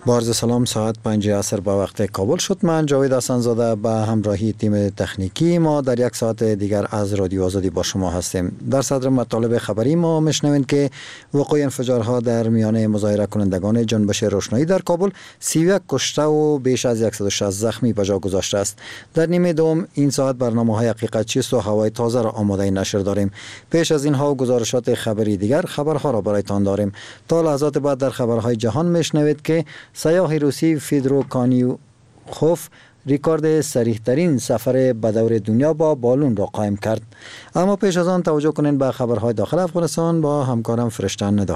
بارز سلام، ساعت 5 عصر به وقت کابل شد. من جاوید حسن‌زاده به همراهی تیم تکنیکی ما در یک ساعت دیگر از رادیو آزادی با شما هستیم. در صدر مطالب خبری ما میشنوید که وقوع انفجارها در میان مظاهره کنندگان جنبش روشنایی در کابل 31 کشته و بیش از 160 زخمی به جا گذاشته است. در نیمه دوم این ساعت برنامه‌های حقیقت چیست و هوای تازه را آماده نشر داریم. پیش از اینها و گزارشات خبری دیگر خبرها را برایتان داریم. تا لحظات بعد در خبرهای جهان میشنوید که سیاح روسی فیدرو کانیوخوف ریکورد سریع ترین سفر به دور دنیا با بالون را قائم کرد. اما پیش از آن توجه کنین به خبرهای داخل افغانستان با همکارم فرشتن ندا.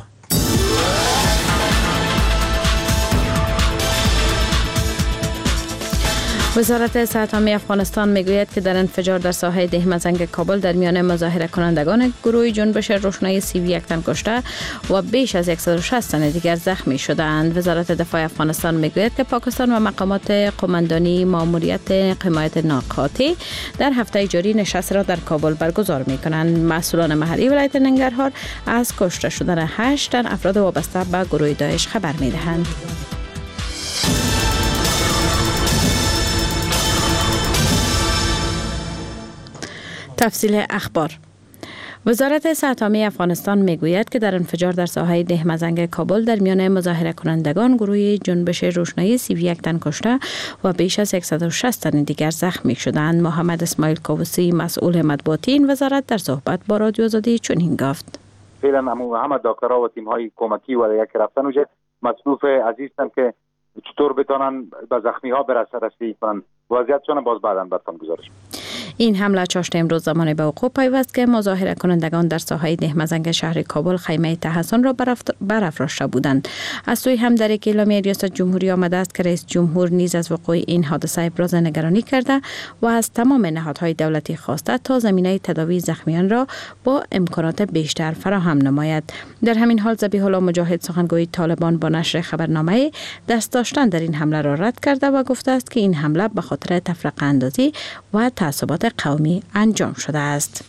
وزارت صحت عامه افغانستان میگوید که در انفجار در ساحه ده مزنگ کابل در میان مظاهره کنندگان گروه جنبش روشنایی 31 تن کشته و بیش از 160 تن دیگر زخمی شدند. وزارت دفاع افغانستان میگوید که پاکستان و مقامات قماندانی ماموریت حمایت ناقاطی در هفته جاری نشست را در کابل برگزار میکنند. مسئولان محلی ولایت ننگرهار از کشته شدن 8 تن افراد وابسته به گروه داعش خبر میدهند. تفصیل اخبار. وزارت صحت عامه افغانستان میگوید که در انفجار در ساحه ده مزنگ کابل در میان مظاهره کنندگان گروه جنبش روشنایی 31 تن کشته و بیش از 160 تن دیگر زخمی شدند. محمد اسماعیل کاووسی مسئول مطبوعاتی این وزارت در صحبت با رادیو آزادی چنین گفت: فعلا همه دکترها و تیم های کمکی و یک رفتن وجه مصروف عزیزم که چطور بتونن به زخمی ها رسیدگی کنن. وضعیتشون باز بعداً براتون گزارش. این حمله چاشت امروز زمان به وقوع پیوست که مظاهره کنندگان در ساحه ده مزنگ شهر کابل خیمه تحسن را برافراشته بودند. از سوی هم در یک اعلامیه ریاست جمهوری آمده است که رئیس جمهور نیز از وقوع این حادثه ابراز نگرانی کرده و از تمام نهادهای دولتی خواسته تا زمینه تداوی زخمیان را با امکانات بیشتر فراهم نماید. در همین حال ذبیح الله مجاهد سخنگوی طالبان با نشر خبرنامه دست داشتن در این حمله را رد کرده و گفته است که این حمله به خاطر تفرقه اندازی و تعصبات قومی انجام شده است.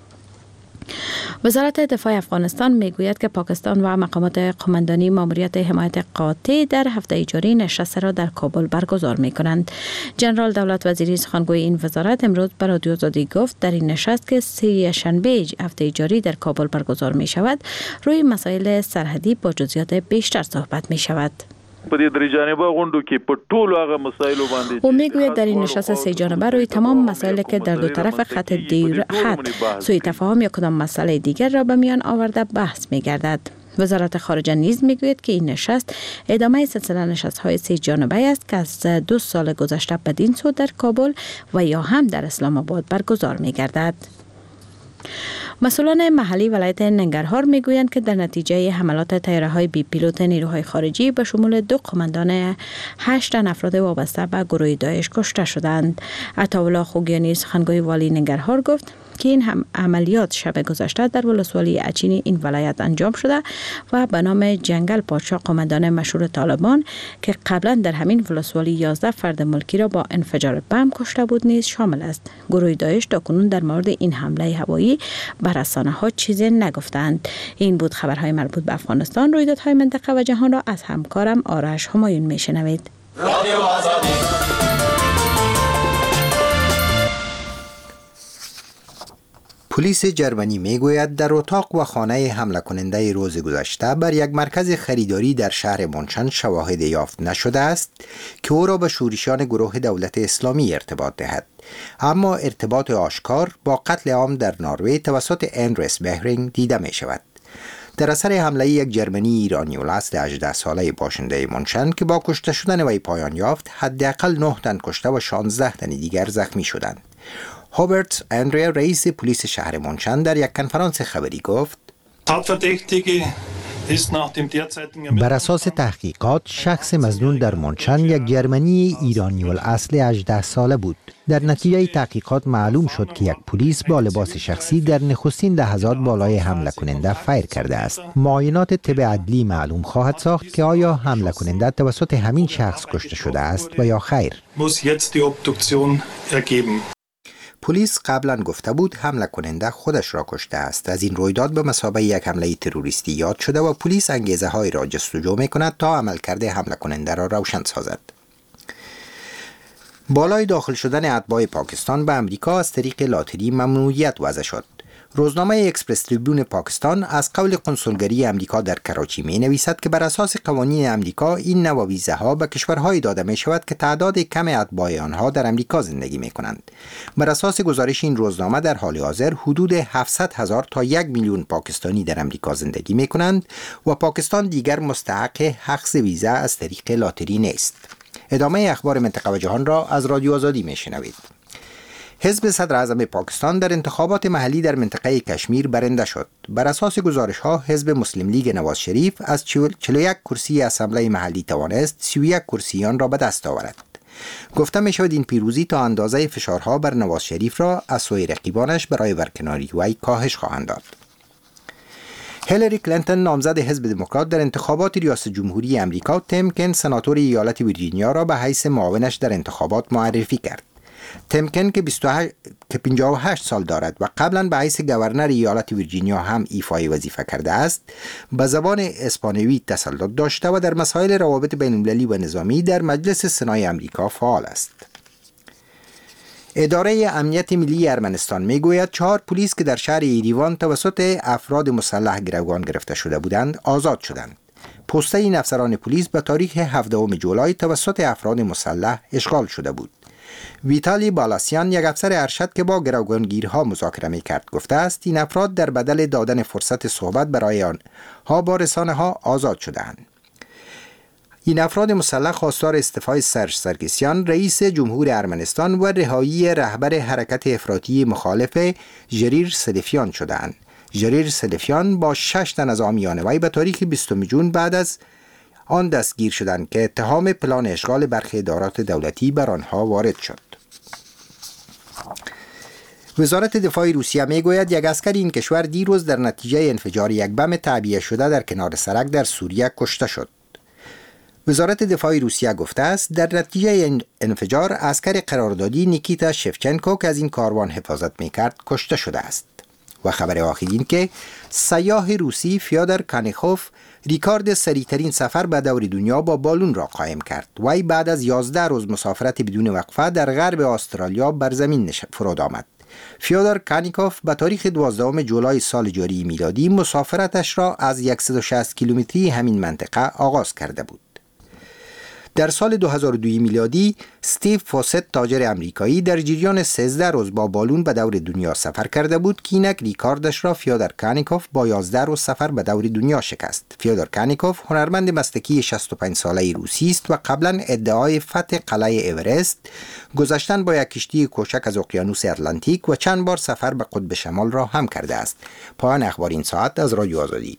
وزارت دفاع افغانستان میگوید که پاکستان و مقامات قماندانی ماموریت حمایت قاطع در هفته جاری نشست را در کابل برگزار می کنند. جنرال دولت وزیری سخنگوی این وزارت امروز به رادیو آزادی گفت در این نشست که سه شنبه هفته جاری در کابل برگزار می شود روی مسائل سرحدی با جزئیات بیشتر صحبت می شود. او میگوید در این نشست سه جانبه روی تمام مسائلی که در دو طرف خط سوی تفاهم یا کدام مسئله دیگر را به میان آورده بحث میگردد. وزارت خارجه نیز میگوید که این نشست ادامه سلسله نشست‌های سه جانبه است که از 2 سال گذشته بدین سو در کابل و یا هم در اسلام آباد برگزار میگردد. مسئولان محلی ولایت ننگرهار میگویند که در نتیجه حملات طیاره‌های بی پیلوت نیروهای خارجی به شمول 2 قماندان 8 تن افراد وابسته به گروه داعش کشته شدند. عطاالله خوگیانی سخنگوی والی ننگرهار گفت که این عملیات شب گذشته در ولسوالی اچینی این ولایت انجام شده و به نام جنگل پادشاه قماندان مشهور طالبان که قبلا در همین ولسوالی 11 فرد ملکی را با انفجار بم کشته بود نیز شامل است. گروه داعش تاکنون در مورد این حمله هوایی بر رسانه‌ها چیزی نگفتند. این بود خبرهای مربوط به افغانستان. رویدادهای منطقه و جهان را از همکارم آرش همایون میشنوید. رادیو آزادی. پلیس جرمنی میگوید در اتاق و خانه حمله کننده روز گذشته بر یک مرکز خریداری در شهر مونشن شواهد یافت نشده است که او را به شورشیان گروه دولت اسلامی ارتباط دهد. اما ارتباط آشکار با قتل عام در نروژ توسط اندرس بهرینگ دیده می شود. در اثر حمله یک جرمنی ایرانی الاصل 18 ساله باشنده مونشن که با کشته شدن وی پایان یافت، حداقل 9 تن کشته و 16 تن دیگر زخمی شدند. هوبرت اندریا رئیس پلیس شهر مونشن در یک کنفرانس خبری گفت: بر اساس تحقیقات شخص مظنون در مونشن یک جرمنی ایرانی الاصل 18 ساله بود. در نتیجه تحقیقات معلوم شد که یک پلیس با لباس شخصی در نخستین لحظات بالای حمله کننده فایر کرده است. معاینات طب عدلی معلوم خواهد ساخت که آیا حمله کننده توسط همین شخص کشته شده است و یا خیر. پلیس قبلا گفته بود حمله کننده خودش را کشته است. از این رویداد به مثابه یک حمله تروریستی یاد شده و پلیس انگیزه های را جستجو می کند تا عملکرد حمله کننده را روشن سازد. بالای داخل شدن اتباع پاکستان به امریکا از طریق لاتری ممنوعیت وضع شد. روزنامه اکسپرس تریبیون پاکستان از قول کنسولگری امریکا در کراچی می نویسد که بر اساس قوانین امریکا این نوع ویزه ها به کشورهای داده می شود که تعداد کم اتباع آنها در امریکا زندگی می کنند. بر اساس گزارش این روزنامه در حال حاضر حدود 700,000 تا 1 میلیون پاکستانی در امریکا زندگی می کنند و پاکستان دیگر مستحق حق ویزه از طریق لاتری نیست. ادامه اخبار منطقه و جهان را از رادیو آزادی می شنوید. حزب صدر اعظم پاکستان در انتخابات محلی در منطقه کشمیر برنده شد. بر اساس گزارش‌ها حزب مسلم لیگ نواز شریف از 41 کرسی اسمبلی محلی توانست 31 کرسی آن را به دست آورد. گفته می شود این پیروزی تا اندازه فشارها بر نواز شریف را از سوی رقیبانش برای برکناری وی کاهش خواهند داد. هیلاری کلینتون نامزد حزب دموکرات در انتخابات ریاست جمهوری امریکا تیم کن سناتور ایالت ویرجینیا را به حیث معاونش در انتخابات معرفی کرد. تیم کن که 58 سال دارد و قبلا به حیث گورنر ایالت ویرجینیا هم ایفای وظیفه کرده است، به زبان اسپانیایی تسلط داشته و در مسائل روابط بین المللی و نظامی در مجلس سنای امریکا فعال است. اداره امنیت ملی ارمنستان میگوید 4 پلیس که در شهر ایریوان توسط افراد مسلح گروگان گرفته شده بودند آزاد شدند. پست این افسران پلیس به تاریخ 17 جولای توسط افراد مسلح اشغال شده بود. ویتالی بالاسیان، یک افسر ارشد که با گروگانگیرها مذاکره می‌کرد، گفته است این افراد در بدل دادن فرصت صحبت برای آنها با رسانه‌ها آزاد شدند. این افراد مسلح خواستار استعفای سرژ سرکسیان رئیس جمهور ارمنستان و رهایی رهبر حرکت افراطی مخالف ژریر سلفیان شدند. ژریر سلفیان با 6 تن از حامیان وی به تاریخ 20 جون بعد از آن دستگیر شدند که اتهام پلان اشغال برخی ادارات دولتی بر آنها وارد شد. وزارت دفاع روسیه میگوید یک عسکر این کشور دیروز در نتیجه انفجار یک بم تعبیه شده در کنار سرک در سوریه کشته شد. وزارت دفاع روسیه گفته است در نتیجه این انفجار عسکر قراردادی نیکیتا شفچنکو که از این کاروان حفاظت میکرد کشته شده است. و خبر آخرین که سیاح روسی فیودر کانیخوف ریکارد سریعترین سفر به دور دنیا با بالون را قائم کرد. وی بعد از 11 روز مسافرت بدون وقفه در غرب استرالیا بر زمین فرود آمد. فیودر کانیکوف به تاریخ 12 جولای سال جاری میلادی مسافرتش را از 160 کیلومتری همین منطقه آغاز کرده بود. در سال 2002 میلادی استیو فوست تاجر امریکایی در جریان 13 روز با بالون به دور دنیا سفر کرده بود که اینک ریکاردش را فیودر کانیکوف با 11 روز سفر به دور دنیا شکست. فیودر کانیکوف هنرمند مسلکی 65 ساله روسی است و قبلا ادعای فتح قلعه اورست، گذشتن با یک کشتی کوچک از اقیانوس اتلانتیک و چند بار سفر به قطب شمال را هم کرده است. پایان اخبار این ساعت از رادیو آزادی.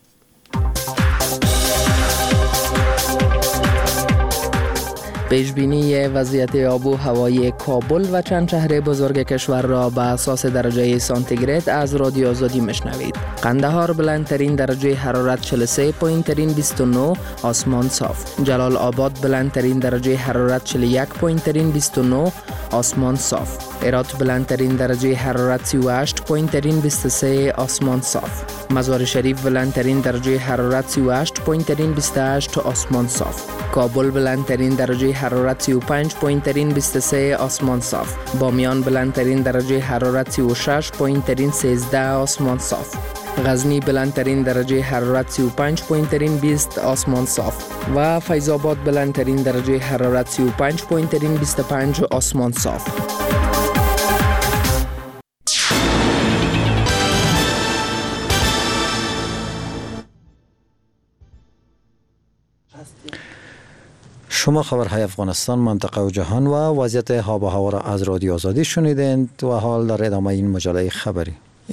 پیشبینی وضعیت آب و هوای کابل و چند شهر بزرگ کشور را به اساس درجه سانتیگراد از رادیو آزادی مشنوید. قندهار بلندترین درجه حرارت 43، پایینترین 29، آسمان صاف. جلال آباد بلندترین درجه حرارت 41، پایینترین 29، آسمان صاف. هرات بلندترین درجه حرارت 38، پایینترین 23، آسمان صاف. مزار شریف بلندترین درجه حرارت 38، پایینترین 28، آسمان صاف. کابل بلندترین درجه حرارت 35، پایینترین 23، آسمان صاف. بامیان بلندترین درجه حرارت 36، پایینترین 13، آسمان صاف. غزنی بلندترین درجه حرارت 35، پایینترین 20، آسمان صاف. و فیض آباد بلندترین درجه حرارت 35، پایینترین 25، آسمان صاف. شما خبرهای افغانستان، منطقه و جهان و وضعیت آب و هوا را از رادیو آزادی شنیدند و حال در ادامه این مجله خبری.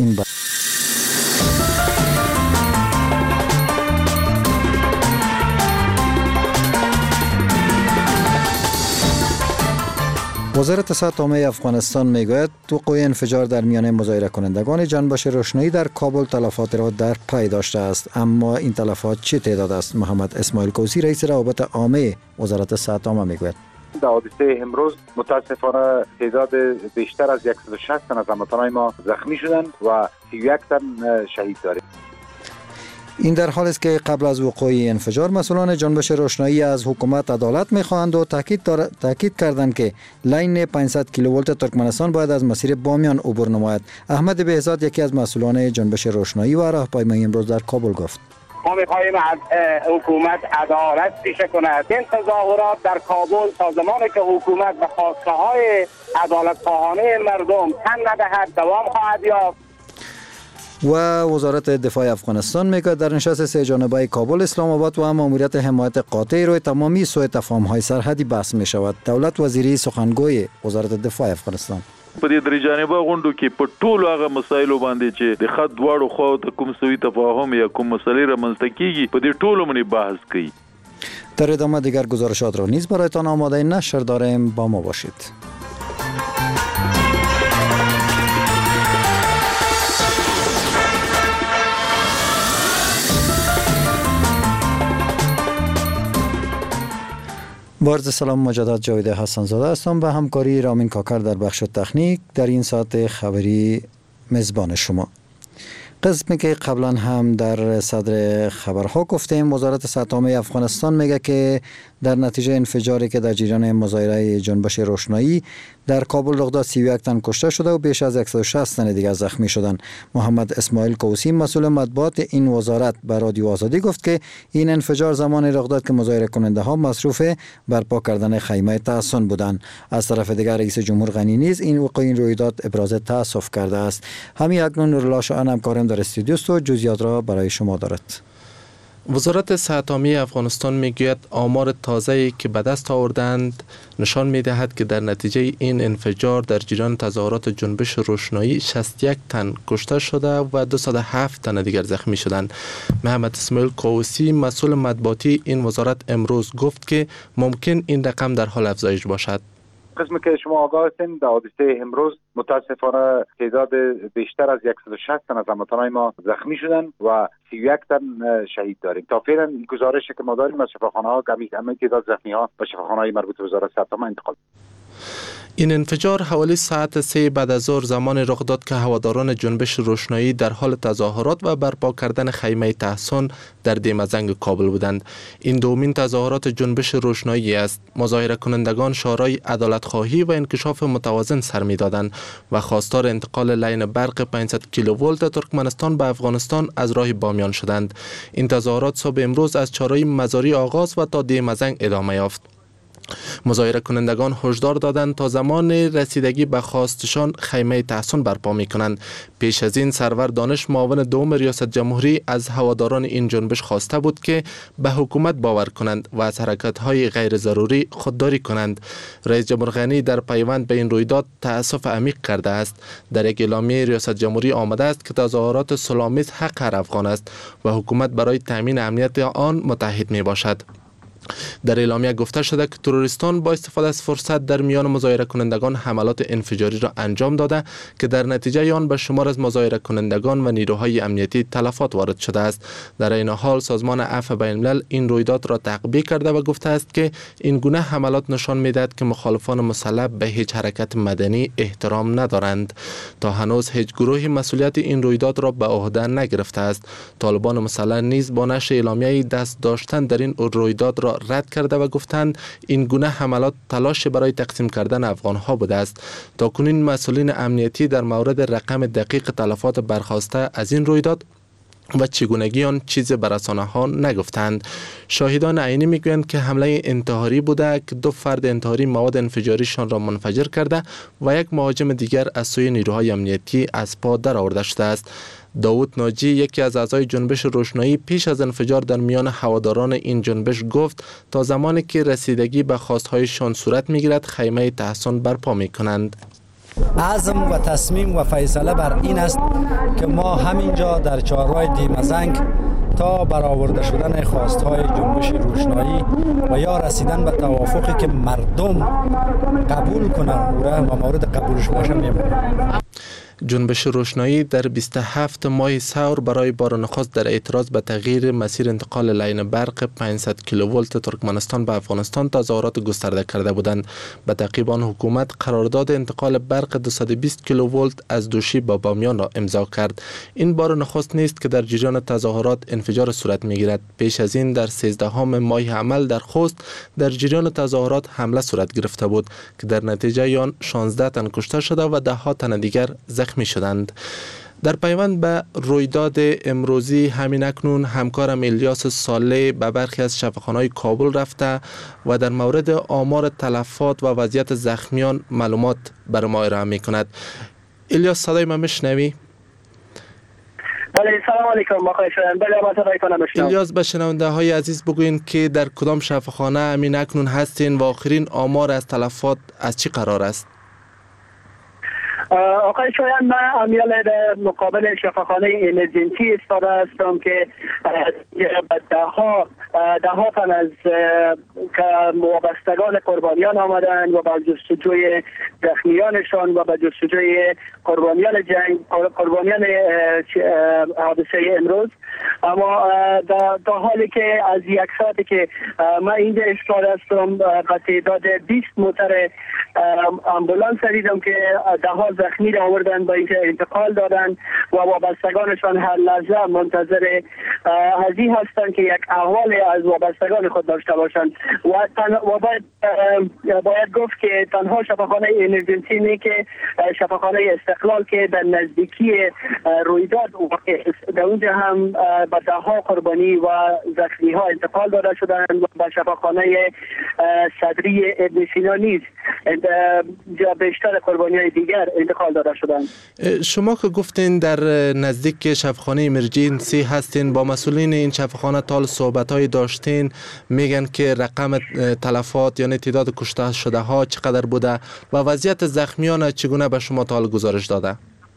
وزارت صحت عامه افغانستان میگوید وقوع انفجار در میان مظاهره کنندگان جنبش روشنایی در کابل تلفات را در پی داشته است، اما این تلفات چه تعداد است؟ محمد اسماعیل کوسی رئیس روابط عامه وزارت صحت عامه میگوید. در حادثه امروز متاسفانه تعداد بیشتر از 160 تن از هموطنان ما زخمی شدند و 31 تن شهید داریم. این در حالی است که قبل از وقوع انفجار مسئولان جنبش روشنایی از حکومت عدالت می‌خواهند و تاکید کردند که لین 500 کیلوولت ترکمنستان باید از مسیر بامیان عبور نماید. احمد بهزاد یکی از مسئولان جنبش روشنایی و راهپیمایی امروز در کابل گفت: ما می‌خواهیم از حکومت عدالت پیشه کند. این تظاهرات در کابل تا زمانی که حکومت به خواسته‌های عدالت‌خواهانه مردم تن ندهد دوام خواهد یافت. و وزارت دفاع افغانستان میگه در نشست سه جانبه کابل اسلام آباد و ماموریت حمایت قاطع روی تمامی سوء تفاهم‌های سرحدی بحث می شود. دولت وزیری سخنگوی وزارت دفاع افغانستان په دې درې جانبه غونډو کې په ټولو هغه مسایلو باندې چې د خط دواړو خواو ته کوم سوء تفاهم یا کوم مسلې رامنځته کیږي په دې ټولو باندې بحث کوي. در ادامه دیگر گزارشات را نیز برایتان آماده نشر داریم، با ما باشید. با عرض سلام مجدد جاوید حسن زاده هستم به همکاری رامین کاکر در بخش تکنیک در این ساعت خبری میزبان شما. قسمی که قبلا هم در صدر خبرها گفتیم، وزارت صحت عامه افغانستان میگه که در نتیجه انفجاری که در جریان مظاهره جنبش روشنایی در کابل رخ داد 31 تن کشته شده و بیش از 160 تن دیگر زخمی شدند. محمد اسماعیل کوسی مسئول مطبوعات این وزارت به رادیو آزادی گفت که این انفجار زمان رخ داد که مظاهره کننده ها مصروف برپا کردن خیمه تحصن بودند. از طرف دیگر رئیس جمهور غنی نیز این رویداد ابراز تأسف کرده است. همین اکنون نورالله شاهان همکارم در استودیو است و جزئیات را برای شما دارد. وزارت صحت عامه افغانستان میگوید آمار تازه‌ای که به دست آوردند نشان میدهد که در نتیجه این انفجار در جریان تظاهرات جنبش روشنایی 61 تن کشته شده و 207 تن دیگر زخمی شدند. محمد اسماعیل کوسی مسئول مطبوعاتی این وزارت امروز گفت که ممکن این رقم در حال افزایش باشد. قسمی که شما آگاه هستین در حادثه امروز متاسفانه تعداد بیشتر از 160 تن از هموطنان ما زخمی شدند و 31 تن شهید داریم. تا فعلا گزارشی که ما داریم از شفاخانه‌ها همه تعداد زخمی‌ها به شفاخانه‌های مربوط به وزارت صحت عامه انتقال. این انفجار حوالی ساعت 3 بعد از ظهر زمان رخ داد که هواداران جنبش روشنایی در حال تظاهرات و برپا کردن خیمه تحصن در دیمزنگ کابل بودند. این دومین تظاهرات جنبش روشنایی است. مظاهره کنندگان شعارهای عدالت‌خواهی و انکشاف متوازن سر می‌دادند و خواستار انتقال لین برق 500 کیلوولت ترکمنستان به افغانستان از راه بامیان شدند. این تظاهرات صبح امروز از چهارراه مزاری آغاز و تا دیمزنگ ادامه یافت. مظاهره کنندگان هشدار دادند تا زمان رسیدگی به خواستشان خیمه تحصن برپا می کنند. پیش از این سرور دانش معاون دوم ریاست جمهوری از هواداران این جنبش خواسته بود که به حکومت باور کنند و از حرکت‌های غیر ضروری خودداری کنند. رئیس جمهور غنی در پیوند به این رویداد تأسف عمیق کرده است. در یک اعلامیه ریاست جمهوری آمده است که تظاهرات صلح‌آمیز حق هر افغان است و حکومت برای تامین امنیت آن متحد می باشد. در اعلامیه گفته شده که تروریستان با استفاده از فرصت در میان مظاهره کنندگان حملات انفجاری را انجام داده که در نتیجه آن به شمار از مظاهره کنندگان و نیروهای امنیتی تلفات وارد شده است. در این حال سازمان عفو بین الملل این رویداد را تعقیب کرده و گفته است که این گونه حملات نشان میدهد که مخالفان مسلح به هیچ حرکت مدنی احترام ندارند. تا هنوز هیچ گروهی مسئولیت این رویداد را به عهده نگرفته است. طالبان مسلح نیز با نشر اعلامیه دست داشتن در این رویداد را رد کرده و گفتند این گونه حملات تلاش برای تقسیم کردن افغان‌ها بوده است. تاکنون مسئولین امنیتی در مورد رقم دقیق تلفات برخاسته از این رویداد و چگونگی آن چیز به رسانه‌ها نگفتند. شاهدان عینی میگویند که حمله انتحاری بوده که 2 فرد انتحاری مواد انفجاریشان را منفجر کرده و یک مهاجم دیگر از سوی نیروهای امنیتی از پا درآورده شده است. داوود ناجی یکی از اعضای جنبش روشنایی پیش از انفجار در میان هواداران این جنبش گفت تا زمانی که رسیدگی به خواستهایشان صورت میگیرد خیمه تحصن برپا میکنند. عزم و تصمیم و فیصله بر این است که ما همینجا در چهارراه دیمزنگ تا برآورده شدن خواستهای جنبش روشنایی و یا رسیدن به توافقی که مردم قبول کنند و مورد قبولش باشه میمونیم. جنبش روشنایی در 27 ماه ثور برای بار نخست در اعتراض به تغییر مسیر انتقال لاین برق 500 کیلوولت ترکمنستان به افغانستان تظاهرات گسترده کرده بودند. به تعقیب آن حکومت قرارداد انتقال برق 220 کیلوولت از دوشی به بامیان را امضا کرد. این بار نخست نیست که در جریان تظاهرات انفجار صورت می‌گیرد. پیش از این در 13 ماه عمل در خوست در جریان تظاهرات حمله صورت گرفته بود که در نتیجه آن 16 تن کشته شده و 10 تن دیگر زخمی شدند. در پیوند به رویداد امروزی همین اکنون همکارم الیاس صالح به برخی از شفاخانه‌های کابل رفته و در مورد آمار تلفات و وضعیت زخمیان معلومات بر ما ارائه می‌کند. الیاس صدای من میشنوی؟ بله، سلام علیکم آقای شایان. بله، ما صدای کنم میشنوم. الیاس، به شنونده های عزیز بگوین که در کدام شفاخانه همین اکنون هستین و آخرین آمار از تلفات از چی قرار است؟ آقای شایان، من امیال مقابل شفاخانه ایمرجنسی ایستاده هستم که ده ها تن از وابستگان قربانیان آمدن و به جستجوی زخمیانشان و به جستجوی قربانیان جنگ، قربانیان حادثه امروز. اما در حالی که از یک ساعتی که من اینجا ایستاده هستم به تعداد 20 موتر امبولانس دیدم که 10 زخمی را آوردن با اینکه انتقال دادن و وابستگانشان هر لحظه منتظر هزی هستند که یک احوال از وابستگان خود داشته باشند و باید گفت که تنها شفاخانه ایمرجنسی نه که شفاخانه استقلال که در نزدیکی رویداد در اونجا هم به 10 قربانی و زخمی ها انتقال داده شدند و به شفاخانه صدری ابن سینا نیز بیشتر قربانی های دیگر انتقال داده شدند. شما که گفتین در نزدیک شفاخانه ایمرجنسی هستین، با مسئولین این شفاخانه تا صحبت های داشتین، میگن که رقم تلفات یعنی تعداد کشته شده ها چقدر بوده و وضعیت زخمیان چگونه به شما تا گزارش داده؟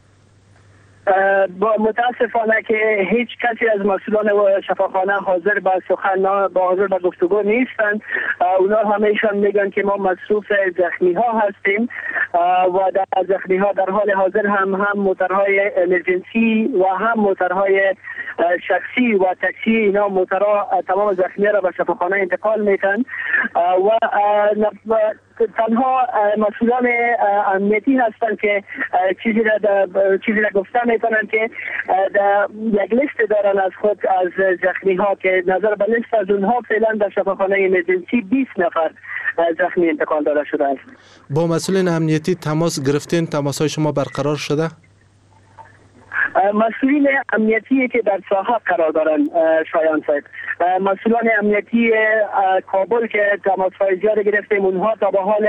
متاسفانه که هیچ کسی از مسئولان شفاخانه حاضر به سخن حاضر به گفتگو نیستند. اونا همیشان میگن که ما مصروف زخمی ها هستیم و در زخمی ها در حال حاضر هم موترهای امرجنسی و هم موترهای شخصی و تاکسی اینا موترها تمام زخمی را به شفاخانه انتقال میتن و تنها مسئولان امنیتی هستند که چیزی را گفته میتونن که یک لیست دارن از خود از زخمی ها که نظر به لیست از اونها فعلا در شفاخانه ایمرجنسی 20 نفر زخمی انتقال داده شده است. با مسئولین امنیتی تماس گرفتین؟ تماس های شما برقرار شده؟ مسئولین امنیتی که در ساحه قرار دارن شایان صاحب، مسئولان امنیتی کابل که تماس‌های زیاد گرفتیم، اونها تا به حال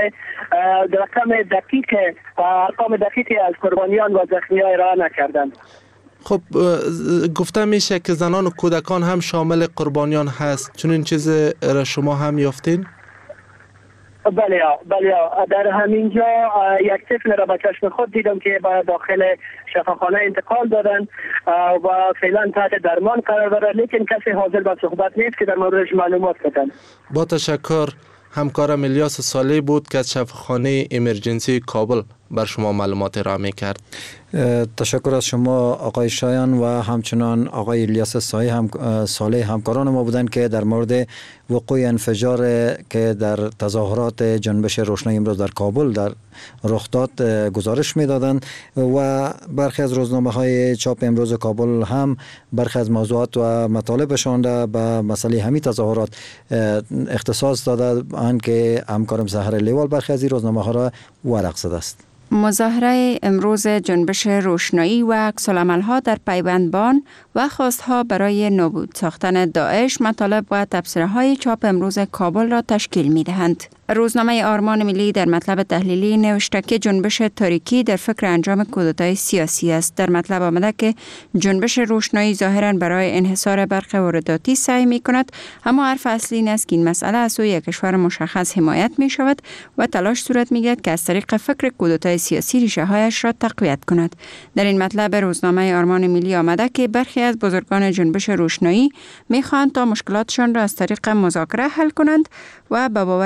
ارقام دقیقی از قربانیان و زخمیان ارائه نکردند. خب گفته میشه که زنان و کودکان هم شامل قربانیان هست، چون این چیز را شما هم یافتین؟ بله در همینجا یک طفل را به چشم خود دیدم که به داخل شفاخانه انتقال دادن و فعلا تحت درمان قرار دارد، لیکن کسی حاضر به صحبت نیست که در موردش معلومات بدن. با تشکر. همکارم الیاس صالح بود که از شفاخانه ایمرجنسی کابل بر شما معلومات ارائه می‌کرد. تشکر از شما آقای شایان و همچنان آقای الیاس صالح همکاران ما بودند که در مورد وقوع انفجار که در تظاهرات جنبش روشنایی امروز در کابل در رخ داد گزارش میدادند و برخی از روزنامه‌های چاپ امروز کابل هم برخی از موضوعات و مطالبشان به مسئله همین تظاهرات اختصاص داده اند که همکارم سحر لیوال برخی از این روزنامه‌ها را ورق زده است. مظاهره امروز جنبش روشنایی و عکس‌العمل‌ها در پیوند با آن و خواستها برای نابود ساختن داعش مطالب و تبصره‌های چاپ امروز کابل را تشکیل می‌دهند. روزنامه آرمان ملی در مطلب تحلیلی نوشته که جنبش تاریکی در فکر انجام کودتای سیاسی است. در مطلب آمده که جنبش روشنایی ظاهراً برای انحصار برخی وارداتی سعی می‌کند، اما حرف اصلی این است که این مسئله از سوی یک کشور مشخص حمایت می‌شود و تلاش صورت می‌گیرد که از طریق فکر کودتای سیاسی ریشه‌هایش را تقویت کند. در این مطلب روزنامه آرمان ملی آمده که برخی از بزرگان جنبش روشنایی می‌خواهند تا مشکلاتشان را از طریق مذاکره حل کنند و به باور نویسنده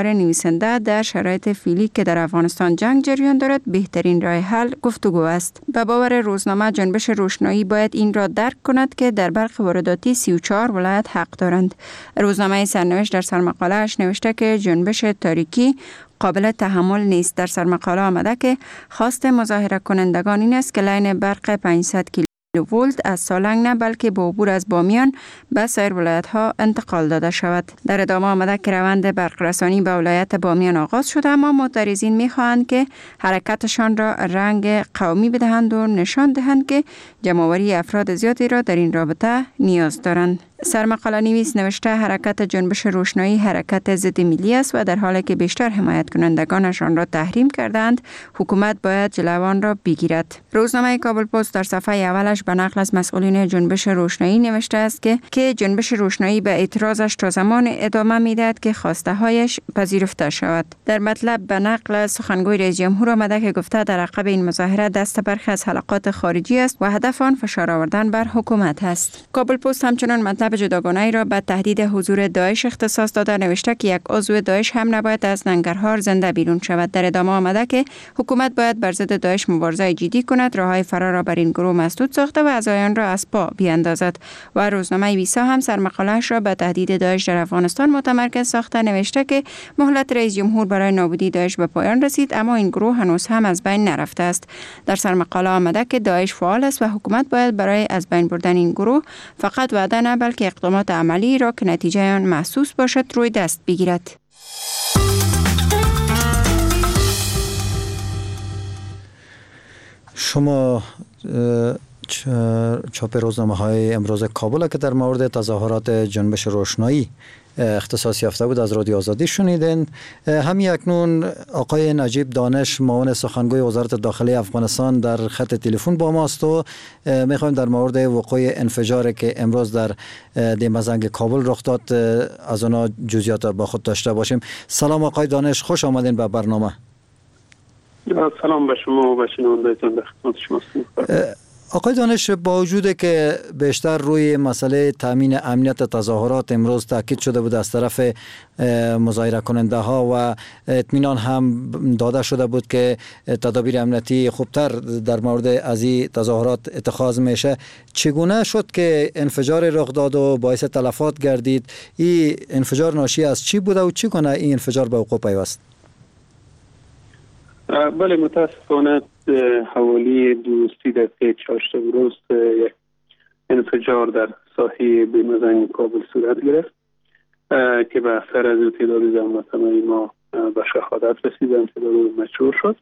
کننده در شرایط فعلی که در افغانستان جنگ جریان دارد بهترین راه حل گفتگو است. به باور روزنامه جنبش روشنایی باید این را درک کند که در برخی وارداتی 34 ولایت حق دارند. روزنامه سرنوشت در سرمقاله‌اش نوشته که جنبش تاریکی قابل تحمل نیست. در سرمقاله آمده که خواست مظاهره کنندگان این است که لاین برق 500 کیلوولت از سالنگ نه بلکه با عبور از بامیان به سایر ولایت ها انتقال داده شود. در ادامه آمده که روند برق رسانی به ولایت بامیان آغاز شده، اما معترضین می‌خواهند که حرکتشان را رنگ قومی بدهند و نشان دهند که جمع‌آوری افراد زیادی را در این رابطه نیاز دارند. سرمقاله نویس نوشته حرکت جنبش روشنایی حرکت ضد ملی است و در حالی که بیشتر حمایت کنندگانش آن را تحریم کردند، حکومت باید جلوان را بگیرد. روزنامه کابل پست در صفحه اولش به نقل از مسئولین جنبش روشنایی نوشته است که جنبش روشنایی به اعتراضش تا زمان ادامه میدهد که خواسته هایش پذیرفته شود. در مطلب به نقل از سخنگوی رئیس جمهور آمده که گفته در عقب این مظاهره دست برخی از حلقات خارجی است و هدف آن فشار آوردن بر حکومت است. کابل پست همچنان مطلب جداگانه ای را به تهدید حضور داعش اختصاص داده نوشته که یک عضو داعش هم نباید از ننگرهار زنده بیرون شود. در ادامه آمده که حکومت باید بر ضد داعش مبارزه جدی کند، راههای فرار را بر این گروه مسدود ساخته و اعضایان را از پا بیاندازد. و روزنامه ویسا هم سرمقاله‌اش را به تهدید داعش در افغانستان متمرکز ساخته نوشته که مهلت رئیس جمهور برای نابودی داعش به پایان رسید، اما این گروه هنوز هم از بین نرفته است. در سرمقاله آمده که داعش فعال است و حکومت باید برای از بین بردن این گروه فقط وعده نه بلکه اقدامات عملی را که نتیجه آن محسوس باشد روی دست بگیرد. شما چاپ روزنامه‌های امروز کابل که در مورد تظاهرات جنبش روشنایی اختصاص یافته بود از رادیو آزادی شنیدین. همین اکنون آقای نجیب دانش معاون سخنگوی وزارت داخلی افغانستان در خط تلفن با ماست و میخوایم در مورد وقوع انفجاری که امروز در دیمزنگ کابل رخ داد از اونا جزئیات با خود داشته باشیم. سلام آقای دانش، خوش آمدین به برنامه. سلام به شما و به شنوندگان، در خدمت شما هستم. آقای دانش، با وجود که بیشتر روی مسئله تامین امنیت تظاهرات امروز تاکید شده بود از طرف مظاهره کننده ها و اطمینان هم داده شده بود که تدابیر امنیتی خوبتر در مورد از این تظاهرات اتخاذ میشه، چگونه شد که انفجار رخ داد و باعث تلفات گردید؟ این انفجار ناشی از چی بوده و چگونه این انفجار به وقوع پیوست؟ بله، متاسفانه حوالی 2 دقیقه چهارشنبه روز یک انفجار در ساحه دیمزنگ کابل صورت گرفت که به اثر از تعداد هموطنان ما به شهادت رسیدند، تعداد مجروح شد.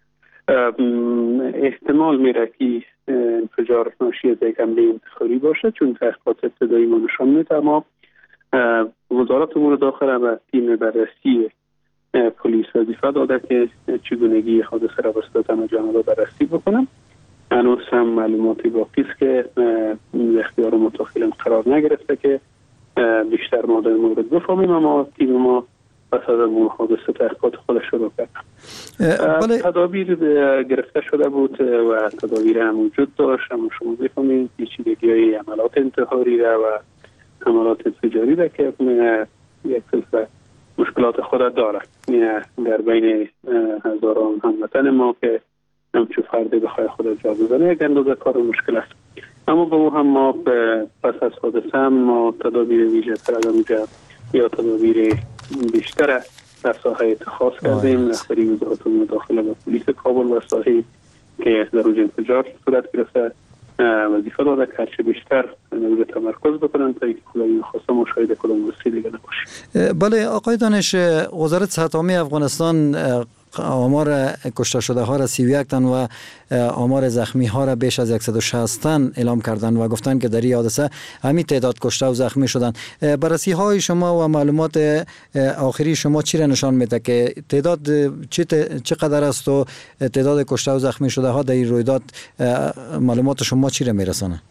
احتمال میره که انفجار ناشی از یک حمله انتحاری باشه، چون تحقیقات ابتدایی ما نشان میده، اما وزارت امور داخله و تیم بررسی پلیس وظیفه داده که چگونگی حادثه را به صورت مجموعه بررسی بکنم. هنوز هم معلوماتی باقی است که اختیار متخیلم قرار نگرفته که بیشتر ما در مورد بفهمیم، اما تیم ما پس از اون حادثه تحقیقات خودش شروع کرد. تدابیر گرفته شده بود و تدابیر هم وجود داشت، اما شما بفهمید پیچیدگی‌های عملات انتحاری را و عملات انفجاری را که یک سلسله مشکلات خود داره. در بین هزاران هموطن ما که همچون فردی بخواه خود جا بزنه یک اندازه کار مشکل است، اما با او هم ما پس از حادثه هم ما تدابیر ویژه تر از اونجا یا تدابیر بیشتر در ساحه اتخاذ کردیم. رهبری وزارت امور داخله و پلیس کابل و ساحه که در اوج انفجار صورت گرفته وظیفه داده که هرچه بیشتر نوید تمرکز بکنن تا اینکه کلایی خاصه مشاهده کلام رسی دیگه نباشه. بله آقای دانش، وزارت صحت عامه افغانستان آمار کشته شده ها را 31 تن و آمار زخمی ها را بیش از 160 تن اعلام کردن و گفتن که در این حادثه همین تعداد کشته و زخمی شدن. بررسی های شما و معلومات آخری شما چی را نشان میده که تعداد چقدر است و تعداد کشته و زخمی شده ها در این رویداد معلومات شما چی را میرسانه؟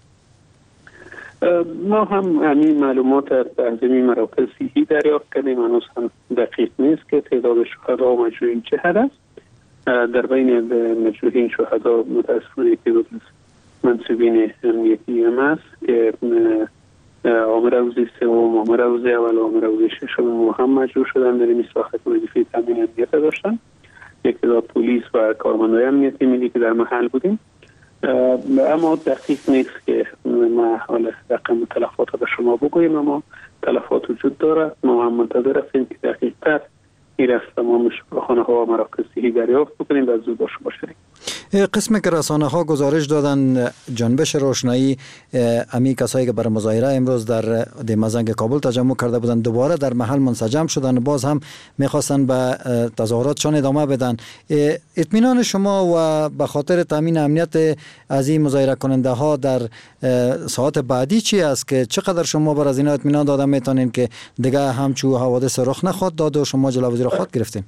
ما هم همین معلومات از تنظیم مراکز صحی دریافت کردیم، هنوز هم دقیق نیست که تعداد شهدا و مجروحین چه است. در بین مجروحین شهدا متاسفانه تعداد منصبین امنیتی هم است که آمر روز سوم، آمر روز اول، آمر روز ششم هم مجبور شدن در این ساخت وظیفه تامین امنیت داشتن. یک تعداد پلیس و کارمندای امنیتی ملی که در محل بودیم. اما دقیق نیست که ما حالا رقم تلفات به شما بگوییم، اما تلفات وجود داره. ما هم منتظر هستیم که دقیق تر این از تمام شفاخانه ها و مراکز صحی دریافت بکنیم و زود با شما شدیم. قسم که رسانه ها گزارش دادن جنبش روشنایی امی کسایی که برای مظاهره امروز در دمزنگ کابل تجمع کرده بودند دوباره در محل منسجم شدن و باز هم میخواستن به تظاهراتشان ادامه بدن. اطمینان شما و به خاطر تامین امنیت از این مظاهره کننده ها در ساعات بعدی چی است که چقدر شما بر از اینا اطمینان داده میتونین که دیگه همچو حوادث رخ نخواد داد و شما جلوی را خود گرفتین؟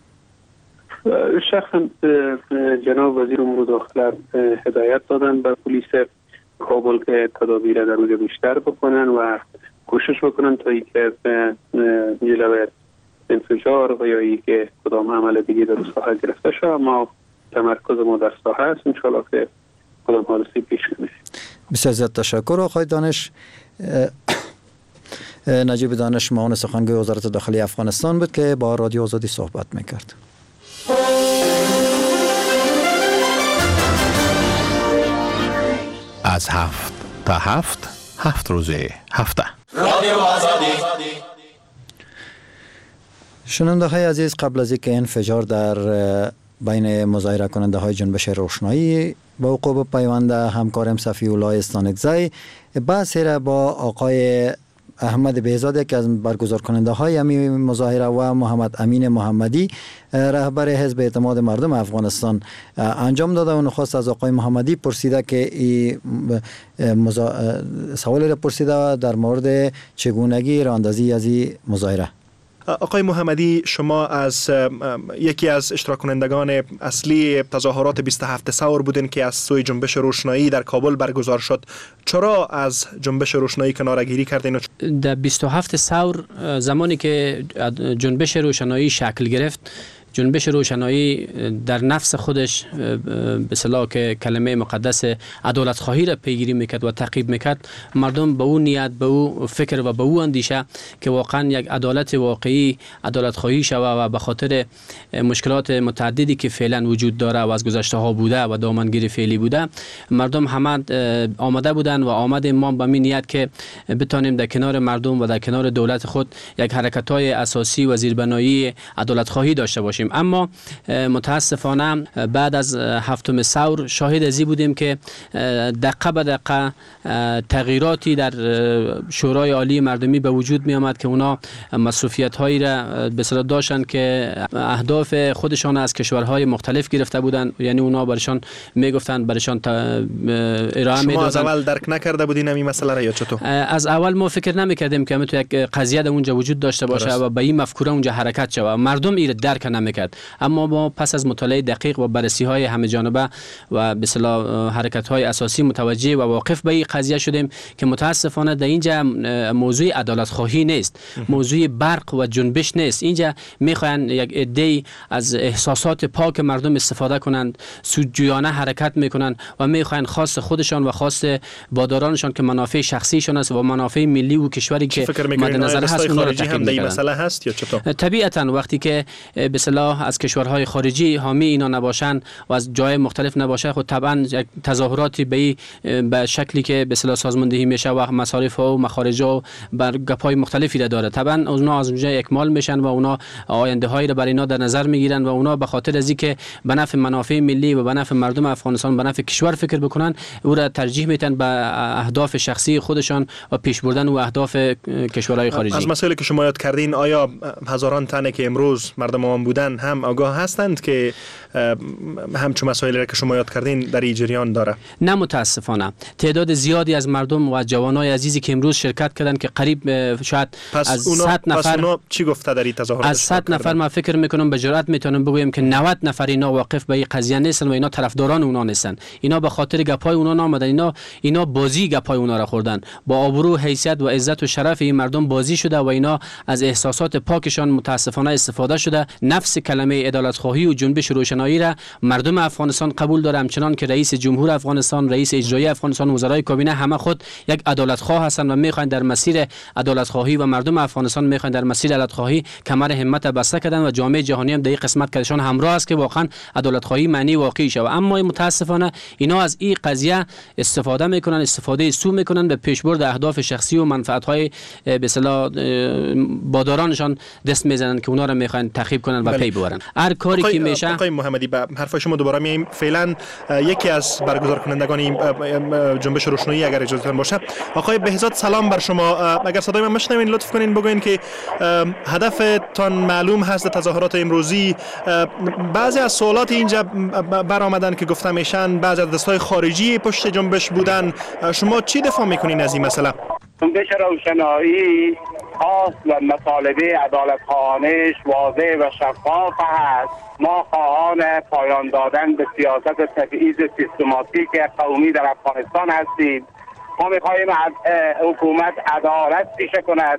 شخصا جناب وزیر امور داخله هدایت دادن به پلیس کابل که تدابیر در اونجا بیشتر بکنن و کوشش بکنن تا اینکه جلوی انفجار و یا اینکه کدام عمل دیگه در ساحه گرفته شه. اما تمرکز ما در ساحه است، ان شاء الله که کدام حادثه پیش نمیشه. بسیار زیاد تشکر آقای دانش. نجیب دانش معاون سخنگوی وزارت داخلی افغانستان بود که با رادیو آزادی صحبت میکرد. از 7 تا 7 روز هفته رادیو آزادی. شنونده های عزیز، قبل از اینکه انفجار در بین مظاهره کننده های جنبش روشنایی با وقوع پیونده همکارم صفی الله استانکزی بحثی را با آقای احمد بهزاد که از برگزار کننده های امی مظاهره و محمد امین محمدی رهبر حزب اعتماد مردم افغانستان انجام داده و نخواست از آقای محمدی پرسیده که سوال را پرسیده در مورد چگونگی راهاندازی از این مظاهره. آقای محمدی، شما از یکی از اشتراک کنندگان اصلی تظاهرات 27 ثور بودین که از سوی جنبش روشنایی در کابل برگزار شد. چرا از جنبش روشنایی کناره‌گیری کردین؟ در 27 ثور زمانی که جنبش روشنایی شکل گرفت، جنبش روشنایی در نفس خودش به اصطلاح که کلمه مقدس عدالت خواهی را پیگیری میکرد و تعقیب میکرد، مردم به اون نیت، به اون فکر و به اون اندیشه که واقعا یک عدالت واقعی عدالت خواهی شود و به خاطر مشکلات متعددی که فعلا وجود داره و از گذشته ها بوده و دامنگیر فعلی بوده، مردم همه آمده بودن و آمدیم ما به این نیت که بتانیم در کنار مردم و در کنار دولت خود یک حرکت‌های اساسی و زیربنایی عدالت خواهی داشته باشیم. اما متاسفانه بعد از هفتم ثور شاهد ازی بودیم که دقیقه به دقیقه تغییراتی در شورای عالی مردمی به وجود می آمد که اونا مصروفیت هایی را به صورت داشتن که اهداف خودشان از کشورهای مختلف گرفته بودن، یعنی اونا برشان می گفتن، برشان ارائه می دادن. شما از اول درک نکرده بودین این مسئله را یا چطور؟ از اول ما فکر نمی کردیم که تو یک قضیه در اونجا وجود داشته باشه و به این مفکوره اونجا حرکت شود. مردم این درک نمیکرد، اما ما پس از مطالعه دقیق و بررسی های همه جانبه و به اصطلاح حرکت های اساسی متوجه و واقف به این قضیه شدیم که متاسفانه در اینجا موضوع عدالت خواهی نیست، موضوع برق و جنبش نیست. اینجا میخواین یک عده‌ای از احساسات پاک مردم استفاده کنند، سودجویانه حرکت میکنند و میخواین خاص خودشان و خاص بادارانشان که منافع شخصیشان است و منافع ملی و کشوری که مد نظر هست اونها را تحقیر میکنند. مسئله هست یا چطور؟ طبیعتا وقتی که به اصطلاح از کشورهای خارجی حامی اینا نباشن و از جای مختلف نباشه، خود طبعا یک تظاهراتی به شکلی که به اصطلاح سازماندهی میشه و مصارف ها و مخارج ها بر گپای مختلفی را داره، طبعا اونا از اونجا اکمال میشن و اونا آینده هایی را برای اینا در نظر میگیرن و اونا به خاطر از اینکه به نفع منافع ملی و به نفع مردم افغانستان، به نفع کشور فکر بکنن، او را ترجیح میدن به اهداف شخصی خودشان و پیش بردن و اهداف کشورهای خارجی. از مسائلی که شما یاد کردین، آیا هزاران تنه که امروز مردم عام بودن هم آگاه هستند که همچون مسائلی را که شما یاد کردین در این جریان داره؟ نه، متاسفانه تعداد زیادی از مردم و جوانای عزیزی که امروز شرکت کردن که قریب شاید از 100 نفر، اونا چی گفته در این تظاهرات؟ از 100 نفر ما فکر میکنم به جرئت میتونم بگویم که 90 نفر اینا واقف به این قضیه نیستن و اینا طرفداران اونا نیستن. اینا به خاطر گپای اونا نامدن، اینا بازی گپای اونا را خوردن. با آبرو، حیثیت و عزت و شرف این مردم بازی شده و اینا از احساسات پاکشان متاسفانه استفاده شده. نفس نفس کلمه عدالت خواهی و جنبش روشنایی را مردم افغانستان قبول داره، همچنان که رئیس جمهور افغانستان، رئیس اجرایی افغانستان، وزرای کابینه همه خود یک عدالت خواه هستند و میخواین در مسیر عدالت خواهی و مردم افغانستان میخواین در مسیر عدالت خواهی کمر همت بسته کردن و جامعه جهانی هم در این قسمت کردشان همراه است که واقعا عدالت خواهی معنی واقعی شود. اما متاسفانه اینا از این قضیه استفاده میکنن، استفاده سو میکنن به پیشبرد اهداف شخصی و منفعت های به اصطلاح بادارانشان دست میزنن که اونا رو میخوان تعقیب کنن و پی ببرن. هر کاری که میشه. آقای محمدی به حرف شما دوباره میایم. فعلا یکی از برگزار کنندگان این جنبش روشنایی اگر اجازهتون باشه، آقای بهزاد سلام بر شما. اگر صدای من میشنوین لطف کنین بگوین که هدفتان معلوم هست تظاهرات امروزی. بعضی از سوالات اینجا برآمدن که گفته میشن بعضی از دستای خارجی پشت جنبش بودن. شما چی دفاع میکنین از این مسئله؟ جنبش روشنایی خاص و مطالبه عدالت خواهانش واضح و شفاف است. ما خواهان پایان دادن به سیاست تبعیض سیستماتیک قومی در افغانستان هستیم. ما میخواهیم حکومت عدالت پیشه کند.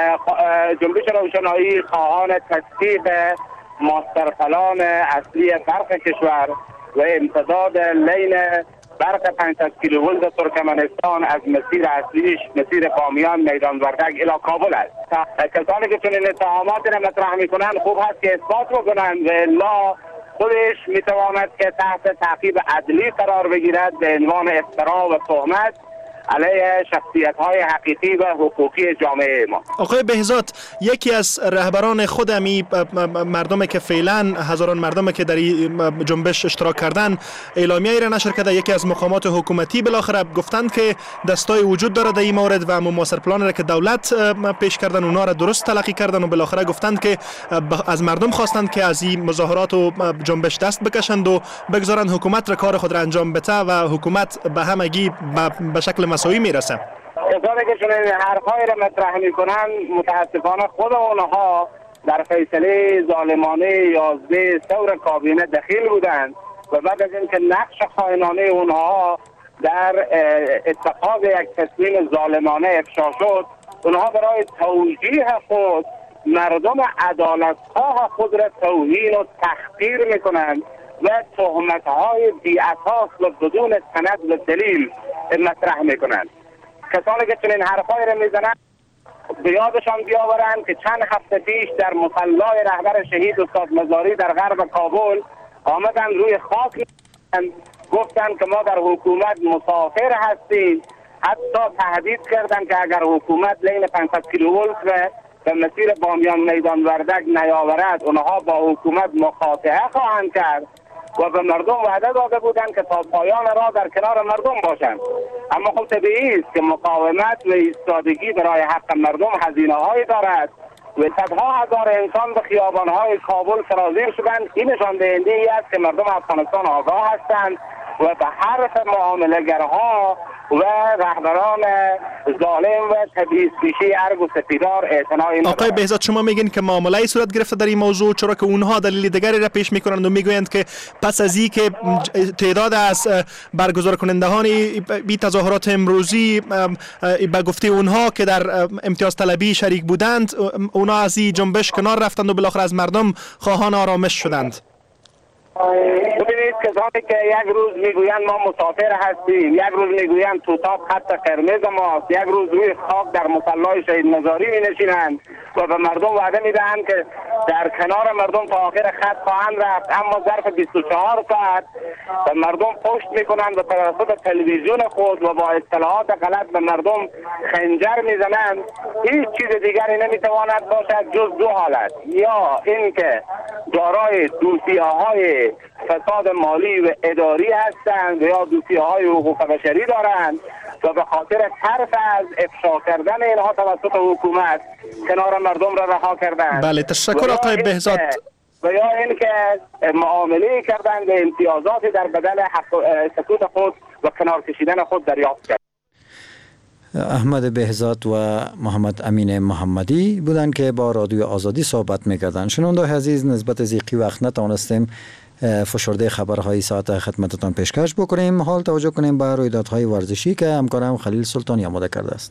جنبش روشنایی خواهان تصدیق ماستر پلان اصلی برق کشور و امتداد لین برق 500 کیلوولت ترکمنستان از مسیر اصلیش مسیر بامیان میدان وردگ الی کابل است. کسانی که چنین اتهاماتی را مطرح میکنن خوب هست که اثبات بکنند و الا خودش میتواند که تحت تعقیب عدلی قرار بگیرد به عنوان افترا و تهمت علیه شخصیت‌های حقیقی و حقوقی جامعه ما. آقای بهزاد، یکی از رهبران خودمی مردمی که فعلا هزاران مردمی که در این جنبش اشتراک کردن اعلامیه‌ای را نشر کرده. یکی از مقامات حکومتی بالاخره گفتند که دستای وجود داره در این مورد و ماستر پلان را که دولت پیش کردن اونها را درست تلقی کردن و بالاخره گفتند که از مردم خواستند که از این مظاهرات و جنبش دست بکشند و بگذارند حکومت را کار خود را انجام بده و حکومت به همگی به شکل مساوی میرسه. کسانی که چنین حرفایی را مطرح میکنن متاسفانه خود اونها در فیصله ظالمانه 11 ثور کابینه دخیل بودند و بعد از اینکه نقش خائنانه اونها در اتخاذ یک تصمیم ظالمانه افشا شد، اونها برای توجیه خود مردم عدالتخواه خود را توهین و تحقیر میکنند و تهمت‌های بی‌اساس و بدون سند و دلیل مطرح میکنند. کسانی که چنین حرفایی را میزنند به یادشان بیاورند که چند هفته پیش در مصلای رهبر شهید استاد مزاری در غرب کابل آمدن روی خاک گفتند که ما در حکومت مسافر هستیم. حتی تهدید کردند که اگر حکومت لین 500 کیلوولت به مسیر بامیان میدان وردگ نیاورد اونها با حکومت مقاطعه خواهند کرد و به مردم وعده داده بودند که تا پایان راه در کنار مردم باشند. اما خب طبیعی است که مقاومت و ایستادگی برای حق مردم هزینه‌هایی دارد و صدها هزار انسان به خیابان‌های کابل سرازیر شدند. این نشان دهنده ای است که مردم افغانستان آگاه هستند و به حرف معامله‌گرها و رهبران ظالم و تبعیض‌پیشه ارگ و سپیدار اعتنا نمی‌کنند. آقای بهزاد، شما میگین که معامله‌ای صورت گرفته در این موضوع، چرا که اونها دلیل دیگری را پیش میکنند و میگویند که پس از این که تعداد از برگزار کنندگان بی تظاهرات امروزی به گفته اونها که در امتیاز طلبی شریک بودند، اونها از این جنبش کنار رفتند و بالاخره از مردم خواهان آرامش شدند. ببینید کسانی که یک روز میگویند ما مسافر هستیم، یک روز میگویند توتاب خط قرمز ماست، یک روز روی خاک در مصلای شهید مزاری می نشینند و به مردم وعده میدهند که در کنار مردم تا آخر خط خواهند رفت، اما ظرف 24 ساعت به مردم پشت میکنند و توسط تلویزیون خود و با اطلاعات غلط به مردم خنجر میزنند. هیچ چیز دیگری نمیتواند باشد جز دو حالت: یا اینکه دارای دوسیه‌های فساد مالی و اداری هستند و یا دوسیه‌های حقوق بشری دارند و به خاطر ترس از افشا کردن اینها توسط حکومت کنار مردم را رها کردند. بله، تشکر آقای بهزاد. و یا اینکه معامله کردند به امتیازاتی در بدل سکوت خود و کنار کشیدن خود دریافت کردند. احمد بهزاد و محمد امین محمدی بودند که با رادیو آزادی صحبت می‌کردند. شنوندگان عزیز، نسبت از این وقت نتوانستیم فشرده خبرهای ساعت خدمتتان پیشکش بکنیم. حال توجه کنیم به رویدادهای ورزشی که همکارم خلیل سلطانی آماده کرده است.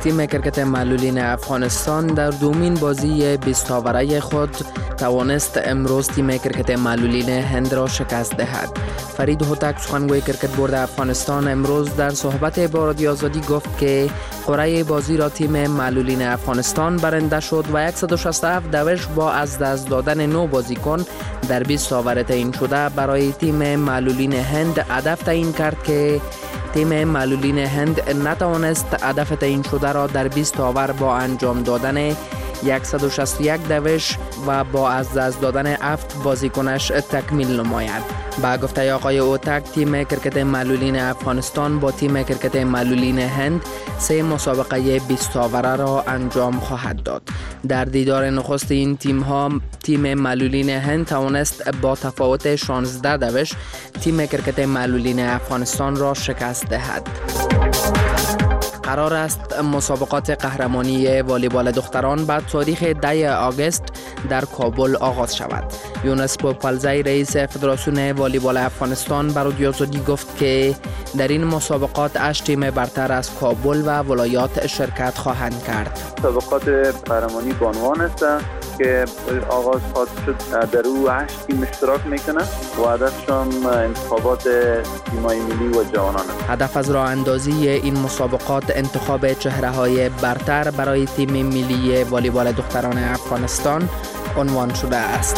تیم کرکت معلولین افغانستان در دومین بازی 20 آوره خود توانست امروز تیم کرکت معلولین هند را شکست دهد. فرید هوتک سخنگوی کرکت بورد افغانستان امروز در صحبت با رادیو آزادی گفت که قرعه بازی را تیم معلولین افغانستان برنده شد و 167 دوش با از دست دادن 9 بازیکن در 20 آوره تعیین شده برای تیم معلولین هند هدف تعیین کرد که تیم معلولین هند نتوانست هدف تعیین شده را در 20 آور با انجام دادن 161 دوش و با از دست دادن 7 بازیکنش تکمیل نماید. با گفته آقای اوتک تیم کرکت معلولین افغانستان با تیم کرکت معلولین هند 3 مسابقه 20 آوره را انجام خواهد داد. در دیدار نخست این تیم معلولین هند توانست با تفاوت 16 دوش تیم کرکت معلولین افغانستان را شکست دهد. قرار است مسابقات قهرمانی والیبال دختران بعد تاریخ 10 آگوست در کابل آغاز شود. یونس پوپلزی رئیس فدراسیون والیبال افغانستان بر رادیو آزادی گفت که در این مسابقات 8 تیم برتر از کابل و ولایات شرکت خواهند کرد. مسابقات قهرمانی بانوان است که آغاز خواهد شد. در او 8 تیم اشتراک میکنه و هدفشان انتخابات تیم‌های ملی و جوانان است. هدف از راه اندازی این مسابقات انتخاب چهره‌های برتر برای تیم ملی والیبال دختران افغانستان عنوان شده است.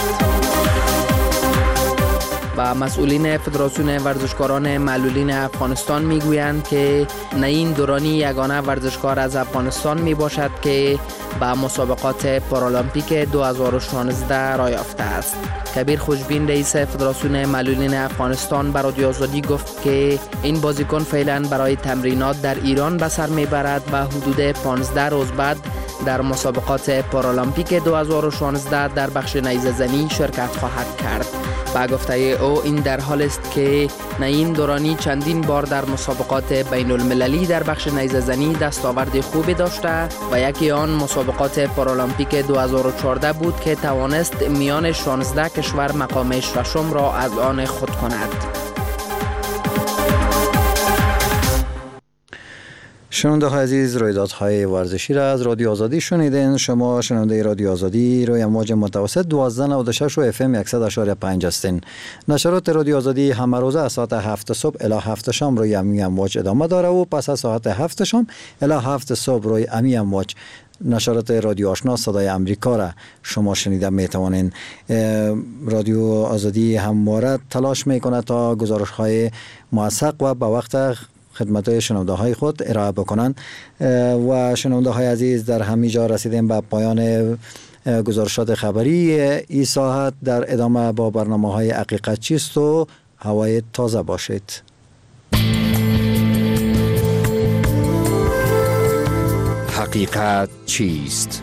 و مسئولین فدراسیون ورزشکاران معلولین افغانستان میگویند که نعیم دورانی یگانه ورزشکار از افغانستان می باشد که به مسابقات پارالمپیک 2016 راه یافته است. کبیر خوشبین رئیس فدراسیون معلولین افغانستان بر رادیو آزادی گفت که این بازیکن فعلا برای تمرینات در ایران به سر میبرد و حدود 15 روز بعد در مسابقات پارالمپیک 2016 در بخش نیزه زنی شرکت خواهد کرد. با گفته او این در حال است که نعیم دورانی چندین بار در مسابقات بین المللی در بخش نیزه زنی دستاورد خوبی داشته و یکی آن مسابقات پارالمپیک 2014 بود که توانست میان 16 کشور مقام 6 را از آن خود کند. شنونده های عزیز، رویدادهای ورزشی را از رادیو آزادی شنیدین. شما شنونده رادیو آزادی روی امواج متوسط 1296 و FM 100.5 هستین. نشرات رادیو آزادی همه روزه از ساعت 7 صبح الی 7 شام روی امی امواج ادامه داره و پس از ساعت 7 شام الی 7 صبح روی امی امواج نشرات رادیو آشنا صدای امریکا را شما شنیده می توانین. رادیو آزادی همواره تلاش میکنه تا گزارش های موثق و با وقت خدمت شنونده های خود ارائه بکنند. و شنونده های عزیز، در همین جا رسیدیم به پایان گزارشات خبری این ساعت. در ادامه با برنامه های حقیقت چیست و هوای تازه باشید. حقیقت چیست؟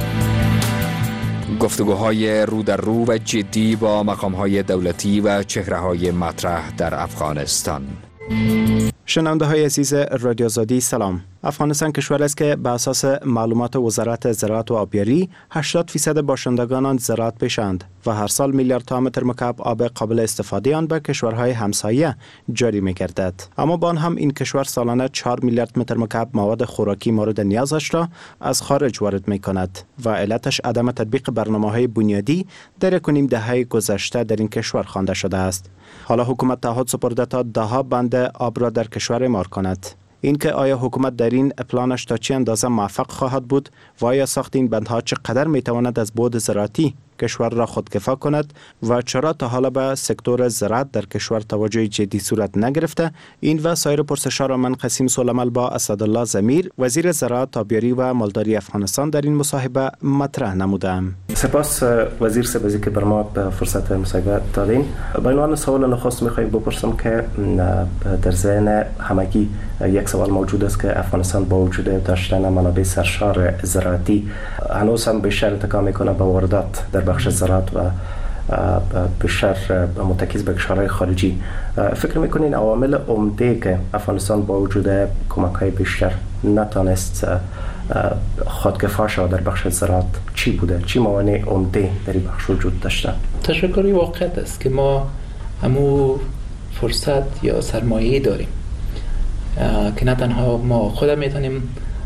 گفتگوهای رو در رو و جدی با مقام‌های دولتی و چهره‌های مطرح در افغانستان. شنونده های عزیز رادیو آزادی سلام. افغانستان کشور است که به اساس معلومات وزارت زراعت و آبیاری 80% باشندگان آن زراعت پیشند و هر سال میلیاردها متر مکعب آب قابل استفاده آن به کشورهای همسایه جاری می‌گردد. اما با آن هم این کشور سالانه 4 میلیارد متر مکعب مواد خوراکی مورد نیازش را از خارج وارد می‌کند و علتش عدم تطبیق برنامه‌های بنیادی در 1.5 دهه گذشته در این کشور خوانده شده است. حالا حکومت تعهد سپرده تا ده‌ها بند آب را در کشور اعمار کند. اینکه آیا حکومت در این پلانش تا چه اندازه موفق خواهد بود و آیا ساخت این بندها چقدر میتواند از بعد زراعتی کشور را خودکفا کند و چرا تا حالا به سکتور زراعت در کشور توجه جدی صورت نگرفته، این و سایر پرسش‌ها را من قسیم سلیمال با اسدالله ضمیر وزیر زراعت، آبیاری و مالداری افغانستان در این مصاحبه مطرح نمودم. سپاس وزیر سبزی که بر ما به فرصت مصاحبه دادین. به عنوان سوال نخست می‌خوایم بپرسم که در ذهن همگی یک سوال موجود است که افغانستان با وجود داشتن منابع سرشار زراعتی هنوز هم بیشتر اتکا میکنه به واردات در بخش زراعت و بیشتر متکیز به کشورهای خارجی. فکر میکنین عوامل عمده که افغانستان با وجود کمک‌های بیشتر نتونست خودکفا شود در بخش زراعت چی بوده؟ چی موانع عمده در این بخش وجود داشته؟ تشکری واقعیت است که ما همو فرصت یا سرمایه داریم که نه تنها ما خود میتونیم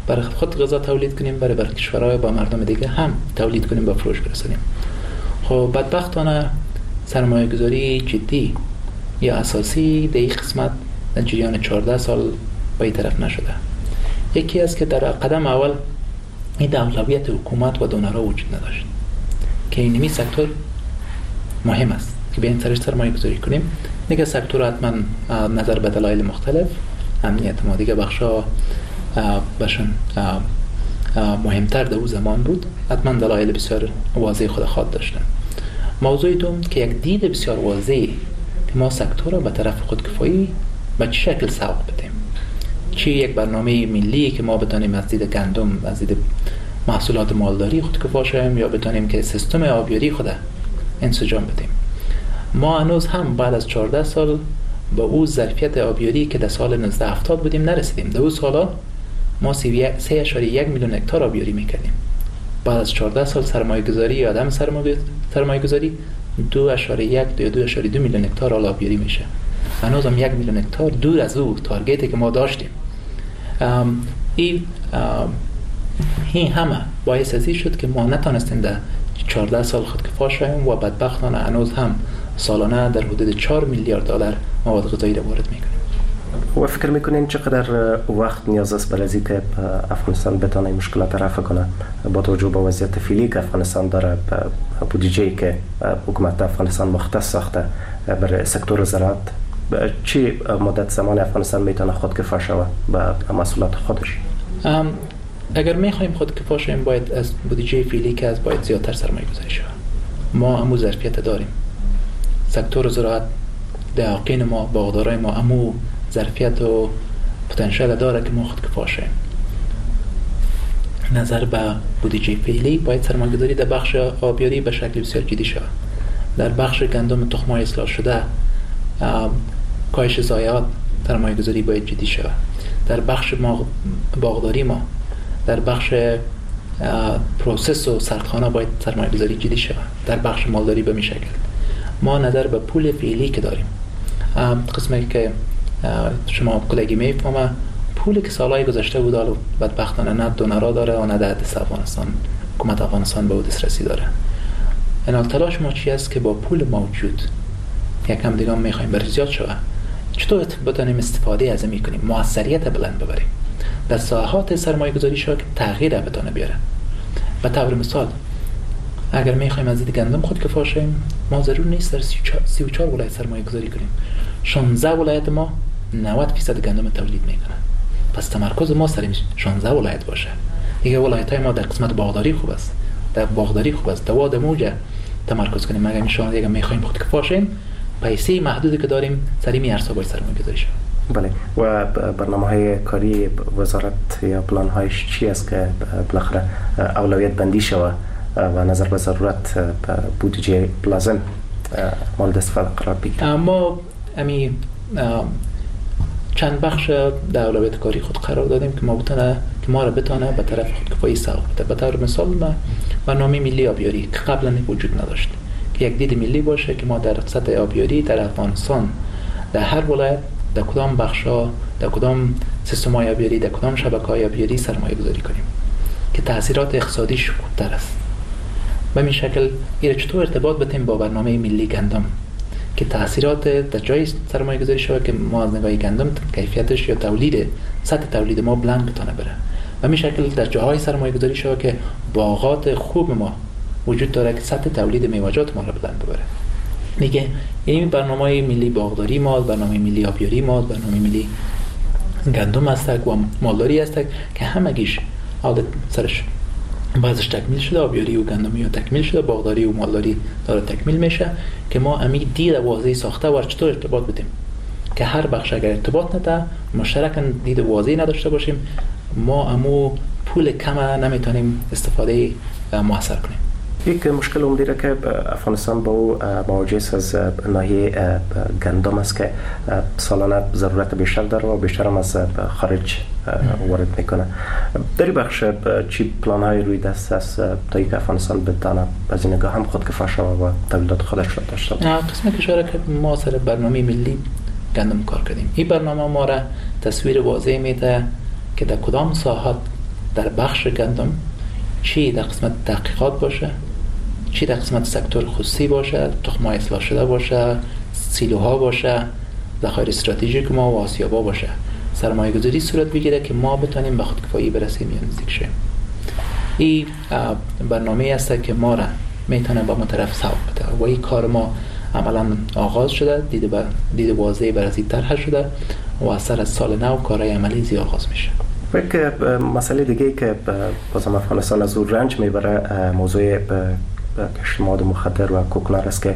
برای خود غذا تولید کنیم، برای کشورهای با مردم دیگه هم تولید کنیم، با فروش برسونیم. خب بدبختانه سرمایه گذاری جدی یا اساسی در این قسمت در جریان 14 سال به این طرف نشده. یکی است که در قدم اول این اولویت حکومت و دونرها وجود نداشت که اینمی سکتور مهم است که به این سرش سرمایه گذاری کنیم. دیگه سکتور حتما نظر به دلایل مختلف امنیت ما دیگه بخشا بشن مهمتر در اون زمان بود، حتما دلایل بسیار واضح خود خواد داشتن. موضوع دوم که یک دید بسیار واضح که ما سکتور را به طرف خودکفایی به چه شکل سوق بدیم، چی یک برنامه ملی که ما بتانیم از دید گندم، از دید محصولات مالداری خودکفا شویم، یا بتانیم که سیستم آبیاری خود انسجام بدیم. ما هنوز هم بعد از 14 سال به اون ظرفیت آبیاری که در سال 1970 بودیم نرسیدیم. در اون سالا ما 3.1 میلیون هکتار آبیاری میکردیم. بعد از 14 سال سرمایه گذاری یا عدم سرمایه گذاری 2.1 یا 2.2 میلیون هکتار آبیاری میشه. هنوز هم 1 میلیون هکتار دور از اون تارگتی که ما داشتیم. این همه باعث ازی شد که ما نتونستیم در 14 سال خودکفا شویم و بدبختانه هنوز هم سالانه در حدود 4 میلیارد دلار مواد غذایی را وارد میکنیم. و فکر میکنین چقدر وقت نیاز است برای اینکه افغانستان بتونه مشکلات رفع کنه با توجه به وضعیت فعلی که افغانستان داره، بودجه‌ای که حکومت افغانستان مختص ساخته برای سکتور زراعت؟ چی مدت زمان افغانستان میتونه خودکفا شود به محصولات خودش؟ اگر میخوایم خودکفا شویم باید از بودجه فعلی که از باید زیادتر سرمایه گذاری شود. ما همو ظرفیت داریم. سکتور زراعت در عقین ما، باغدارای ما همو ظرفیت و پتانسیل داره که ما خودکفا شویم. نظر به بودجه فعلی باید سرمایه گذاری در بخش آبیاری به شکل بسیار جدی شود. در بخش گندم تخم‌های اصلاح شده، کاهش ضایعات سرمایه گذاری باید جدی شود. در بخش باغداری ما، در بخش پروسس و سردخانه باید سرمایه گذاری جدی شود. در بخش مالداری به می شکل ما نظر به پول فعلی که داریم، قسمی که شما کلگی میفهمه، پولی که سالهای گذشته بود حالا بدبختانه نه دونرها داره و نه در دست افغانستان، حکومت افغانستان به او دسترسی داره. این تلاش ما چی است که با پول موجود یکم دیگه میخوایم برای زیاد شود، چطور بتونیم استفاده از این کنیم، موثریت بلند ببریم در ساحات سرمایه گذاری شو که تغییر بتونه بیاره. به طور مثال اگر میخوایم از دید گندم خودکفا شویم، ما ضرور نیست در 34 ولایت سرمایه گذاری کنیم. 16 ولایت ما 90% گندم تولید میکنن. پس تمرکز ما سر 16 ولایت باشه. دیگه ولایت های ما در قسمت باغداری خوب است، در باغداری خوب است، دواد موجه تمرکز کنیم. اگر میشون میخوایم خودکفا شویم، پیسه محدودی که داریم سری میارسا باید سرمایه گذاری شویم. بله. و برنامه‌های کاری وزارت یا پلان‌هایش چی است که بالاخره اولویت بندی شود و نظر به ضرورت بودجه لازم مورد استفاده قرار بگیرد؟ ما چند بخش در اولویت کاری خود قرار دادیم که ما را بتونه به طرف خودکفایی سوق بده. به طور مثال برنامه ملی آبیاری که قبلا وجود نداشت، که یک دید ملی باشه که ما در سطح آبیاری در افغانستان در هر ولایت در کدام بخشا، در کدام سیستم‌های آبیاری، در کدام شبکه‌های آبیاری سرمایه گذاری کنیم که تاثیرات اقتصادیش خوبتر است. به این شکل این چطور ارتباط بدیم با برنامه ملی گندم که تاثیرات در جای سرمایه گذاری شود که ما از نگاه گندم کیفیتش یا تولید سطح تولید ما بلند بتونه بره. به این شکل در جاهای سرمایه گذاری شود که باغات خوب ما وجود داره که سطح تولید میوه‌جات ما را بلند ببره. دیگه این برنامه ملی باغداری ما، برنامه ملی آبیاری ما، برنامه ملی گندم است و مالداری است که همگیش حالت سرش بعضش تکمیل شده، آبیاری و گندمی ها تکمیل شده، باغداری و مالداری داره تکمیل میشه که ما امی دید واضحی ساخته و چطور ارتباط بدیم که هر بخش اگر ارتباط نده مشترکاً دید واضحی نداشته باشیم، ما امو پول کم نمیتونیم استفاده موثر کنیم. یک مشکل عمده که افغانستان با او مواجه از ناحیه گندم است که سالانه ضرورت بیشتر داره و بیشتر هم از خارج وارد میکنه. در این بخش چی پلان‌های روی دست است تا اینکه افغانستان بتونه از این نگاه هم خودکفا شود و تولیدات خودش را داشته باشه؟ قسم کشور که ما سر برنامه ملی گندم کار کردیم. این برنامه ما را تصویر واضح میده که در کدام ساحات در بخش گندم، چی در قسمت تحقیقات باشه، چی در قسمت سکتور خصوصی باشه، تخم‌های اصلاح شده باشه، سیلوها باشه، ذخایر استراتژیک ما و آسیابا باشه، سرمایه گذاری صورت بگیره که ما بتونیم به خودکفایی برسیم یا نزدیک شیم. این برنامه است که ما را میتونه با ما طرف سوق بده و این کار ما عملا آغاز شده، دید واضحی بر از این طرح شده و از سر سال نو کارهای عملی زی آغاز میشه. یک مسئله دیگه که بازم افغانستان از اون رنج میبره موضوع کشت مواد مخدر و کوکنار است که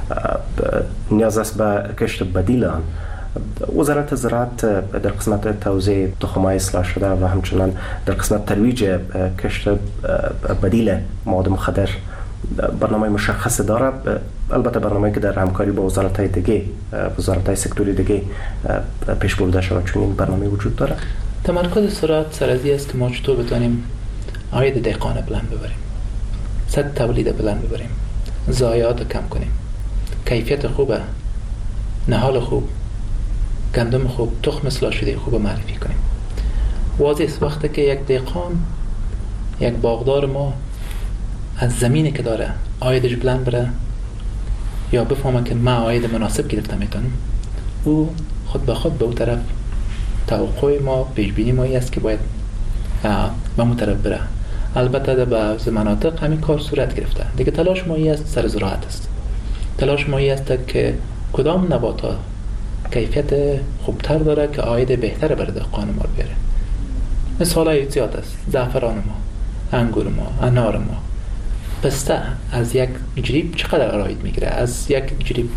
نیاز است به کشت بدیل آن. وزارت زراعت در قسمت توزیع تخم‌های اصلاح شده و همچنان در قسمت ترویج کشت بدیل مواد مخدر برنامه مشخص داره، البته برنامه‌ای که در همکاری با وزارت‌های دیگه، وزارت‌های سکتوری دیگه پیش برده شده، چون این برنامه وجود داره. تمرکز زراعت سرازی است که ما چطور بتونیم عاید دهقان بلند ببریم، سطح تولید بلند ببریم، ضایعات کم کنیم، کیفیت خوبه، نهال خوب، گندم خوب، تخم اصلاح شده خوب معرفی کنیم. واضح است وقتی که یک دهقان، یک باغدار ما از زمینی که داره عایدش بلند بره یا بفهمه که من عاید مناسب گرفته میتونم، او خود به خود به اون طرف توقع ما، پیش بینی ما است که باید به اون طرف بره. البته در بعض مناطق همین کار صورت گرفته. دیگه تلاش ما است سر زراعت است. تلاش ما است که کدام نباتات کیفیت خوبتر داره که عاید بهتر بر دهقان ما بیاره. مثالای زیاد است. زعفران ما، انگور ما، انار ما، پسته از یک جریب چقدر عاید میگیره؟ از یک جریب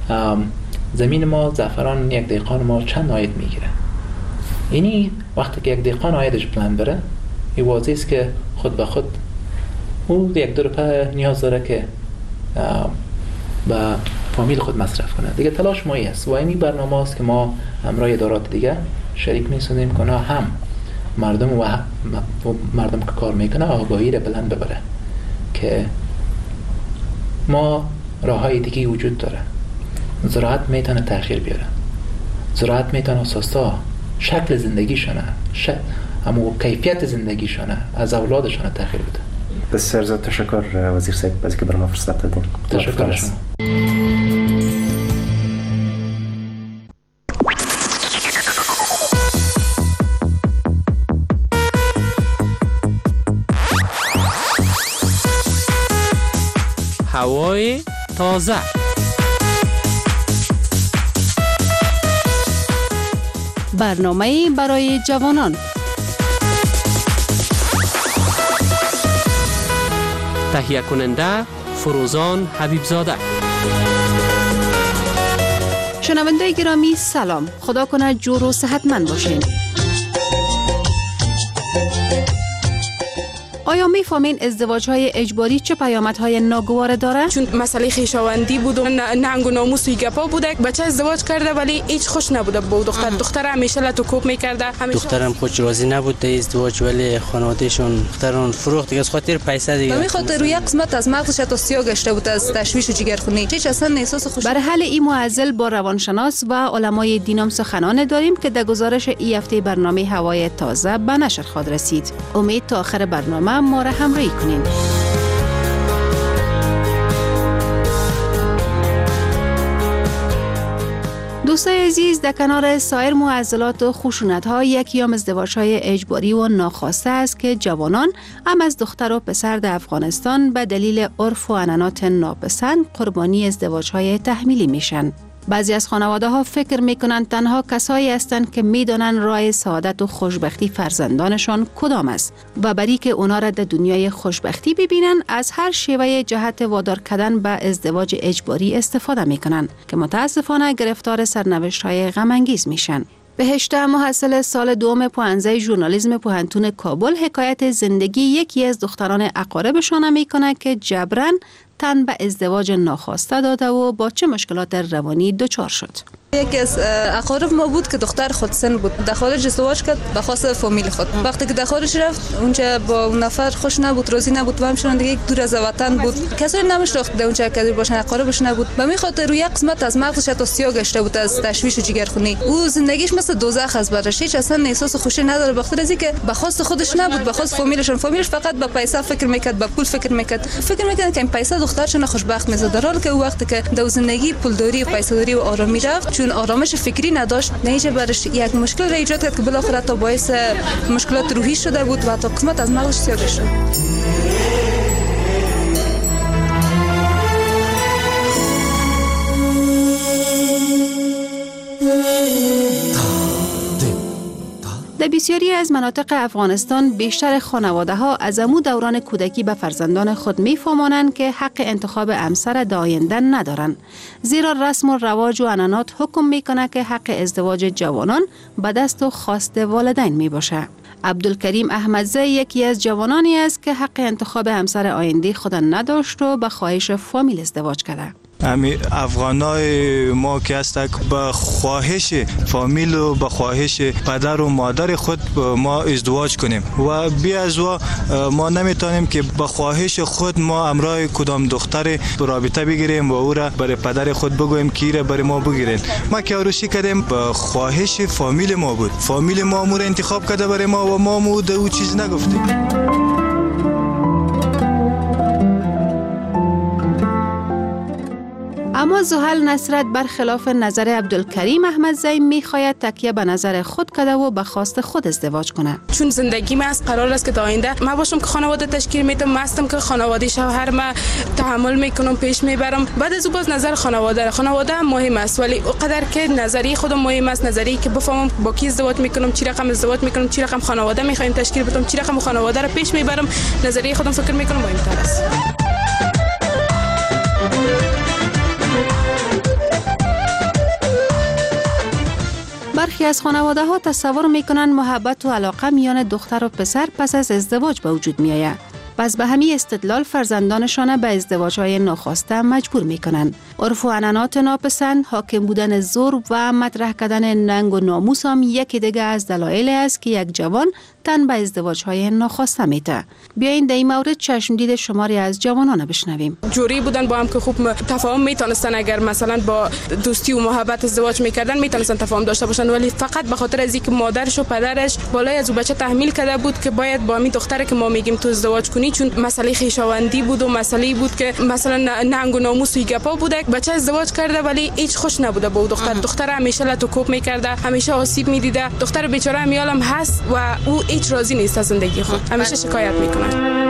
زمین ما زعفران یک دهقان ما چند عاید میگیره؟ یعنی وقتی که یک دهقان عایدش بلند بره، این واضح است که خود به خود او یک دو روپه نیاز داره که به فامیل خود مصرف کنه. دیگه تلاش ما است و این برنامه است که ما همراه ادارات دیگه شریک می‌سازیم که هم مردم و مردم که کار میکنه آگاهی را بلند ببره که ما راههای دیگه وجود داره. زراعت میتونه تغییر بیاره، زراعت میتونه اساسا شکل زندگیشونه، اما کیفیت زندگیشونه از اولادشونه تغییر بده. بسیار زیاد تشکر وزیر صاحب از اینکه برام فرصت دادین. تشکر شما. هوای تازه. برنامه برای جوانان. تهیه کننده فروزان حبیبزاده. شنونده گرامی سلام، خدا کنه جور و صحتمند باشین. آیا می‌فهمین ازدواج‌های اجباری چه پیامدهای ناگوار داره؟ چون مسئله خویشاوندی بود و ننگ و ناموس و گپا بوده. بچه ازدواج کرده ولی هیچ خوش نبوده با دختر همیشه لتو کوب می‌کرده. دخترم خود راضی نبود در ازدواج ولی خانواده‌شون دخترون فروخت دیگه از خاطر پیسه دیگه. به خاطر روی قسمت از مغزش تا سیاه گشته بود از تشویش و جگرخونی. هیچ اصلا احساس خوش. برای حل این معضل با روانشناس و علمای دینم سخنان داریم که در گزارش این هفته برنامه هوای تازه به نشر خواهد رسید. امید تا آخر برنامه ما را همراهی کنین. دوستای عزیز، در کنار سایر معضلات و خشونت‌ها یکی از ازدواج‌های اجباری و ناخواسته است که جوانان هم از دختر و پسر در افغانستان به دلیل عرف و عنعنات ناپسند قربانی ازدواج‌های تحمیلی میشن. بعضی از خانواده‌ها فکر می‌کنند تنها کسایی هستند که می‌دانند راه سعادت و خوشبختی فرزندانشان کدام است و برای که اونا را در دنیای خوشبختی ببینن از هر شیوه جهت وادار کردن به ازدواج اجباری استفاده می‌کنند که متاسفانه گرفتار سرنوشت‌های غم‌انگیز میشن. بهشته محصل سال دوم پوهنځی ژورنالیسم پوهنتون کابل حکایت زندگی یکی از دختران اقاربشان میکنه که جبران تن به ازدواج ناخواسته داده و با چه مشکلات روانی دچار شد. یکی از اقارب ما بود که دختر خودسن بود، در خارج ازدواج کرد به خواست فامیل خود. وقتی که در خارج رفت اونجا با اون نفر خوش نبود، راضی نبود و همچنان دیگه دور از وطن بود. کسی نمیشناخت در اونجا که باشن، اقاربش نبود. به می خاطر روی قسمت از مغزش تا سیاه گشته بود از تشویش و جگرخونی. او زندگیش مثل دوزخ است براش، هیچ اصلا احساس خوشی نداره بخاطر از اینکه به خواست خودش نبود، به خواست فامیلش فقط به پیسه فکر میکرد، به پول فکر میکرد که این پیسه دخترشون خوشبخت می‌سازه، در حالی که او وقتی که در زندگی پولداری و پیسه‌داری و آرامی رفت، چون آرامش فکری نداشت، نهیجه برش یک مشکل را ایجاد کرد که بالاخره تا باعث مشکلات روحی شده بود و تا قسمت از مغزش سیاه شد. در بسیاری از مناطق افغانستان بیشتر خانواده ها از امو دوران کودکی به فرزندان خود میفهمانند که حق انتخاب همسر در آینده ندارند، زیرا رسم و رواج و عنعنات حکم میکنه که حق ازدواج جوانان به دست و خواست والدین می باشه. عبدالکریم احمدزی یکی از جوانانی است که حق انتخاب همسر آینده خود نداشت و به خواهش فامیل ازدواج کرده. افغانای ما که هست به خواهش فامیل و به خواهش پدر و مادر خود ما ازدواج کنیم و بی از ما نمیتونیم که به خواهش خود ما امرای کدام دختر رابطه بگیریم و او را برای پدر خود بگویم که را برای ما بگیرین. ما که عروسی کردیم به خواهش فامیل ما بود، فامیل ما امور انتخاب کرده برای ما و ما مود او چیز نگفتیم. اما زحل نصرت برخلاف نظر عبدالکریم احمدزی میخواید تکیه به نظر خود کرده و به خواست خود ازدواج کنه. چون زندگی من از قرار است که تا آینده ما باشم که خانواده تشکیل میدم، مستم که خانواده شوهر ما تحمل میکنم، پیش میبرم. بعد از او باز نظر خانواده هم مهم است، ولی اونقدر که نظری خودم مهم است، نظری که بفهمم با کی ازدواج میکنم، چی رقم ازدواج میکنم، چی رقم خانواده میخوایم تشکیل بدم، چی رقم خانواده رو پیش میبرم، نظری خودم فکر میکنم مهمتر است. برخی از خانواده ها تصور میکنند محبت و علاقه میان دختر و پسر پس از ازدواج به وجود میآید. پس به همین استدلال فرزندانشان به ازدواج‌های ناخواسته مجبور میکنند. عرف و عنعنات ناپسند، حاکم بودن زور و مطرح کردن ننگ و ناموس هم یکی دیگه از دلایل است که یک جوان تن به ازدواج‌های ناخواسته میده. بیاین در این مورد چشم دید شماری از جوانان بشنویم. جوری بودن با هم که خوب تفاهم میتونستن، اگر مثلا با دوستی و محبت ازدواج میکردن میتونستن تفاهم داشته باشن، ولی فقط به خاطر از اینکه مادرش و پدرش بالای از او بچه تحمیل کرده بود که باید با همین دختری که ما میگیم تو ازدواج کنی، چون مسئله خویشاوندی بود و مسئله بود که مثلا ننگ و ناموس و گپا بوده. بچه ازدواج کرده ولی هیچ خوش نبوده با دختر همیشه لتو کوب میکرده، همیشه آسیب میدیده. دختر بیچاره امیالم هست و او هیچ راضی نیست از زندگی خود، همیشه شکایت میکنه.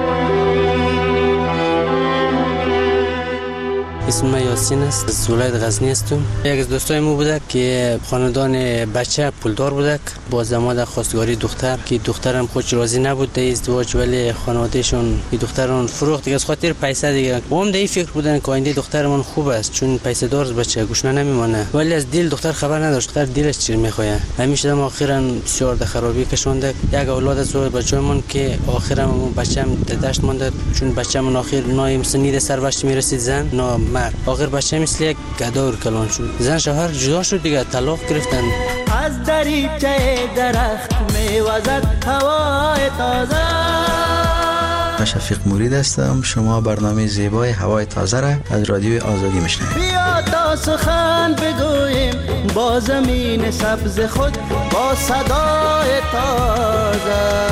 اسم من یاسین است، از ولایت غزنی هستم. یک از دوستای ما بوده که خاندان بچه پولدار بوده، با زمان خواستگاری دختر که دخترم خودش راضی نبود در ازدواج، ولی خانوادهشون این دختران فروخت دیگه از خاطر پیسه دیگه. با هم در این فکر بودن که آینده دخترمون خوب است چون پیسه دار بچه گوشنا نمیمونه، ولی از دل دختر خبر نداشت دختر دلش چی میخواد. همیشه ما اخیراً بسیار در خرابی کشونده. یک اولاد از بچه‌مون که آخرام بچه‌م دشت مونده، چون بچه‌مون آخر نایم سنید سربشت میرسید زن نا مرد، آخر بچه مثل یک گدا کلان شد. زن شوهر جدا شد دیگه، طلاق گرفتن. از دریچه درخت میوزد هوای تازه. من شفیق مرید هستم. شما برنامه زیبای هوای تازه را از رادیو آزادی میشنوید. بیا تا سخن بگوییم با زمین سبز خود، با صدای تازه.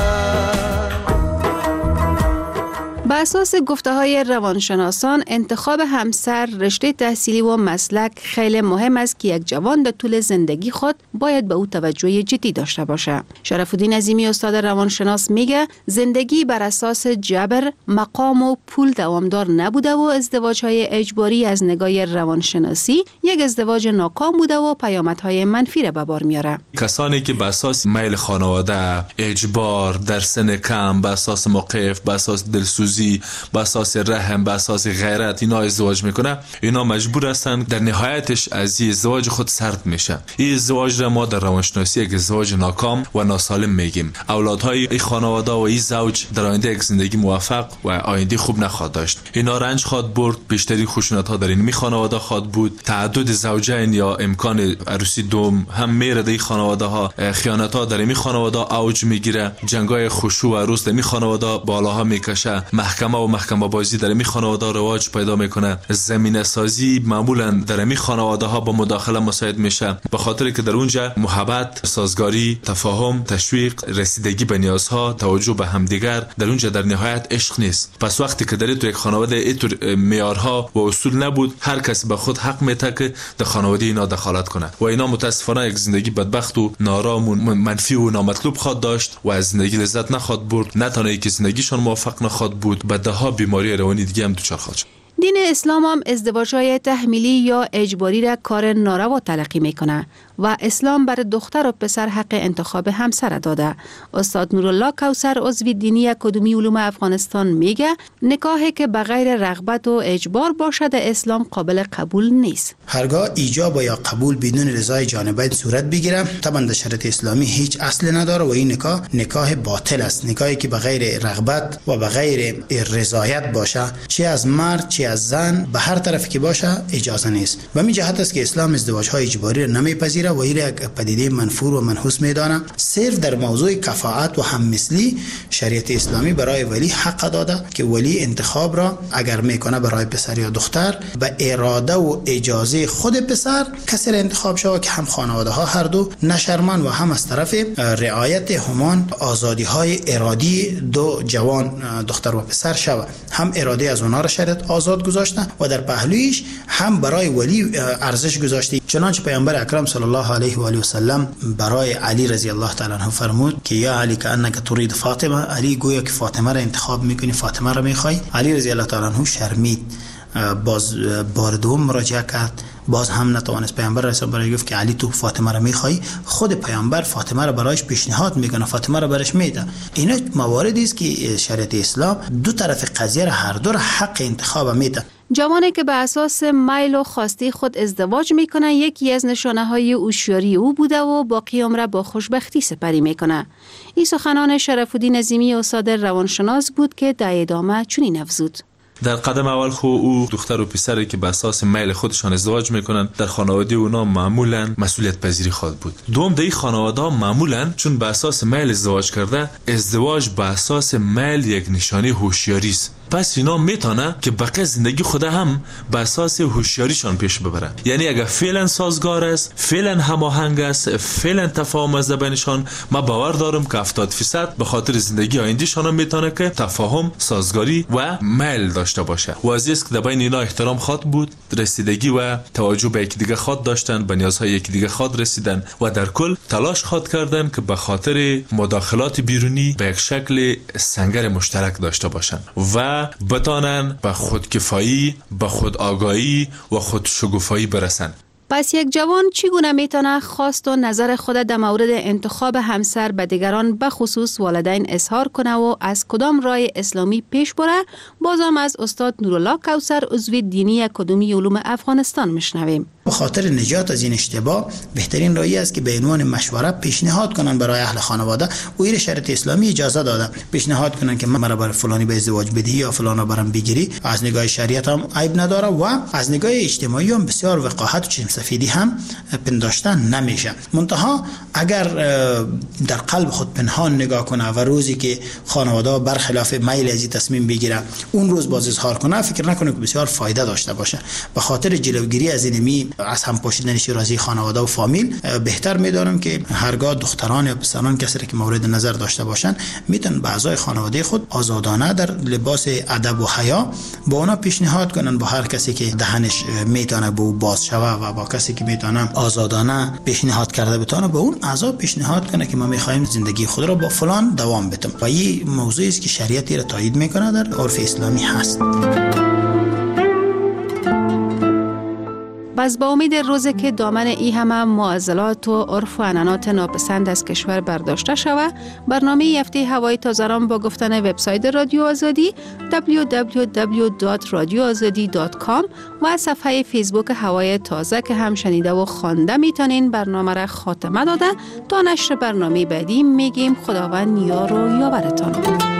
به اساس گفته‌های روانشناسان، انتخاب همسر، رشته تحصیلی و مسلک خیلی مهم است که یک جوان در طول زندگی خود باید به او توجه جدی داشته باشه. شرف الدین عظیمی استاد روانشناس میگه زندگی بر اساس جبر، مقام و پول دوامدار نبوده و ازدواج‌های اجباری از نگاه روانشناسی یک ازدواج ناکام بوده و پیامدهای منفی را به بار میاره. کسانی که به اساس میل خانواده، اجبار، در سن کم، به اساس موقف، به اساس دلسوزی، به اساس رحم، به اساس غیرت اینا ازدواج میکنه، اینا مجبور هستن در نهایتش از این ازدواج خود سرد میشه. این ازدواج را ما در روانشناسی یک ازدواج ناکام و ناسالم میگیم. اولادهای این خانواده و این زوج در آینده یک زندگی موفق و آینده خوب نخواهد داشت. اینا رنج خواد برد، بیشتری خشونت ها در این خانواده خواد بود، تعدد زوجین یا امکان عروسی دوم هم میره در این خانواده ها، خیانت ها در این خانواده اوج میگیره، جنگای خشوع و عروس در این خانواده بالاها میکشه، محکمه و محکمه بازی در این خانواده رواج پیدا میکنه، زمینه سازی معمولا در این خانواده ها با مداخله مساعد میشه، به خاطر که در اونجا محبت، سازگاری، تفاهم، تشویق، رسیدگی به نیازها، توجه به همدیگر، در اونجا در نهایت عشق نیست. پس وقتی که در یک خانواده اینطور معیارها و اصول نبود، هر کس به خود حق میته که در خانواده اینا دخالت کنه و اینا متاسفانه یک زندگی بدبخت و نارام و منفی و نامطلوب خواد داشت و از زندگی لذت نخواد برد. نه تنها که زندگیشون موفق نخواد بود، به دهها بیماری روانی دیگه هم دچار خواهد شد. دین اسلام هم ازدواج‌های تحمیلی یا اجباری را کار ناروا تلقی میکنه و اسلام بر دختر و پسر حق انتخاب همسر داده. استاد نورالله کوثر عضو دینی اکادمی علوم افغانستان میگه نکاحی که بغیر رغبت و اجبار باشد اسلام قابل قبول نیست. هرگاه ایجاب یا قبول بدون رضای جانبین صورت بگیره، طبعا در شریعت اسلامی هیچ اصل نداره و این نکاح باطل است. نکاحی که بغیر رغبت و بغیر رضایت باشه، چه از مرد چه از زن، به هر طرف که باشه اجازه نیست. و می جهت است که اسلام ازدواج‌های اجباری را نمیپذیره و این یک پدیده منفور و منحوس میدانه. صرف در موضوع کفاءت و هممثلی شریعت اسلامی برای ولی حق داده که ولی انتخاب را اگر میکنه برای پسر یا دختر به اراده و اجازه خود پسر کسی را انتخاب شود که هم خانواده ها هر دو نشرمند و هم از طرف رعایت همان آزادی های ارادی دو جوان دختر و پسر شود. هم اراده از اونها را شریعت آزاد گذاشته و در پهلویش هم برای ولی ارزش گذاشته. چنانچه پیامبر اکرم صلی الله علیه و آله و سلم برای علی رضی الله تعالی عنه فرمود که یا علی کانک ترید فاطمه، علی گویا که فاطمه را انتخاب میکنی، فاطمه را میخوای. علی رضی الله تعالی عنه شرمید، باز بار دوم مراجعه کرد، باز هم نتوانست. پیامبر رسول برای گفت که علی تو فاطمه را میخوای، خود پیامبر فاطمه را برایش پیشنهاد میکنه، فاطمه را برش میده. اینا مواردی است که شریعت اسلام دو طرف قضیه را هر دو را حق انتخاب میده. جوانی که به اساس میل و خواسته خود ازدواج میکنه یکی از نشانه‌های هوشیاری او بوده و باقی عمر با خوشبختی سپری میکنه. این سخنان شرف‌الدین عظیمی استاد روانشناس بود که در ادامه چنین افزود: در قدم اول او دختر و پسری که به اساس میل خودشان ازدواج میکنن در خانواده اونا معمولا مسئولیت پذیری خواهد بود. دوم در این خانواده معمولا چون به اساس میل ازدواج کرده، ازدواج به اساس میل یک نشانه هوشیاری است. پس اینا میتونه که بقیه زندگی خود هم به اساس هوشیاریشان پیش ببره. یعنی اگر فعلا سازگار است، فعلا هماهنگ است، فعلا تفاهم از بینشان، ما باور دارم که 70% به خاطر زندگی آیندهشان میتونه که تفاهم، سازگاری و میل داشته باشه. واضح است که در بین اینا احترام خواد بود، رسیدگی و توجه به یکدیگر خواد داشتن، به نیازهای یکدیگر خواد رسیدن و در کل تلاش خواد کردن که به خاطر مداخلات بیرونی به یک شکل سنگر مشترک داشته باشن و بتانن به خودکفایی، به خود آگاهی و خود شگوفایی برسن. پس یک جوان چگونه میتونه خواست و نظر خود در مورد انتخاب همسر به دیگران به خصوص والدین اظهار کنه و از کدام راه اسلامی پیش بره؟ بازم از استاد نورالله کوثر عضو دینی اکادمی علوم افغانستان میشنویم. به خاطر نجات از این اشتباه بهترین راهی است که به عنوان مشوره پیشنهاد کنن برای اهل خانواده و این شریعت اسلامی اجازه داده. پیشنهاد کنن که مرا برای فلانی به ازدواج بدهی یا فلانا برام بگیری. از نگاه شریعت هم عیب نداره و از نگاه اجتماعی هم بسیار وقاحت و چشم سفیدی هم پنداشتن نمیشه. منتها اگر در قلب خود پنهان نگاه کنه و روزی که خانواده برخلاف میل از تصمیم بگیره اون روز باز اظهار کنه، فکر نکنه که بسیار فایده داشته باشه. به خاطر جلوگیری از اینمی از هم پاشیدن شیرازی خانواده و فامیل بهتر میدارم که هرگاه دختران یا پسران کسی که مورد نظر داشته باشن میتونن به اعضای خانواده خود آزادانه در لباس ادب و حیا با اونا پیشنهاد کنن، با هر کسی که دهنش میتونه به او باز شوه و با کسی که میتونه آزادانه پیشنهاد کرده بتونه به اون اعضا پیشنهاد کنه که ما میخوایم زندگی خود را با فلان دوام بدیم. و این موضوعی است که شریعت را تایید میکنه، در عرف اسلامی هست. بس با امید روزی که دامن ای همه معضلات و عرف و عنعنات ناپسند از کشور برداشته شود، برنامه هفته هوای تازه را با گفتن وبسایت رادیو آزادی www.radioazadi.com و صفحه فیسبوک هوای تازه که هم شنیده و خوانده میتونین برنامه را خاتمه داده. تا نشر برنامه بعدی میگیم خداوند یار و یاورتان.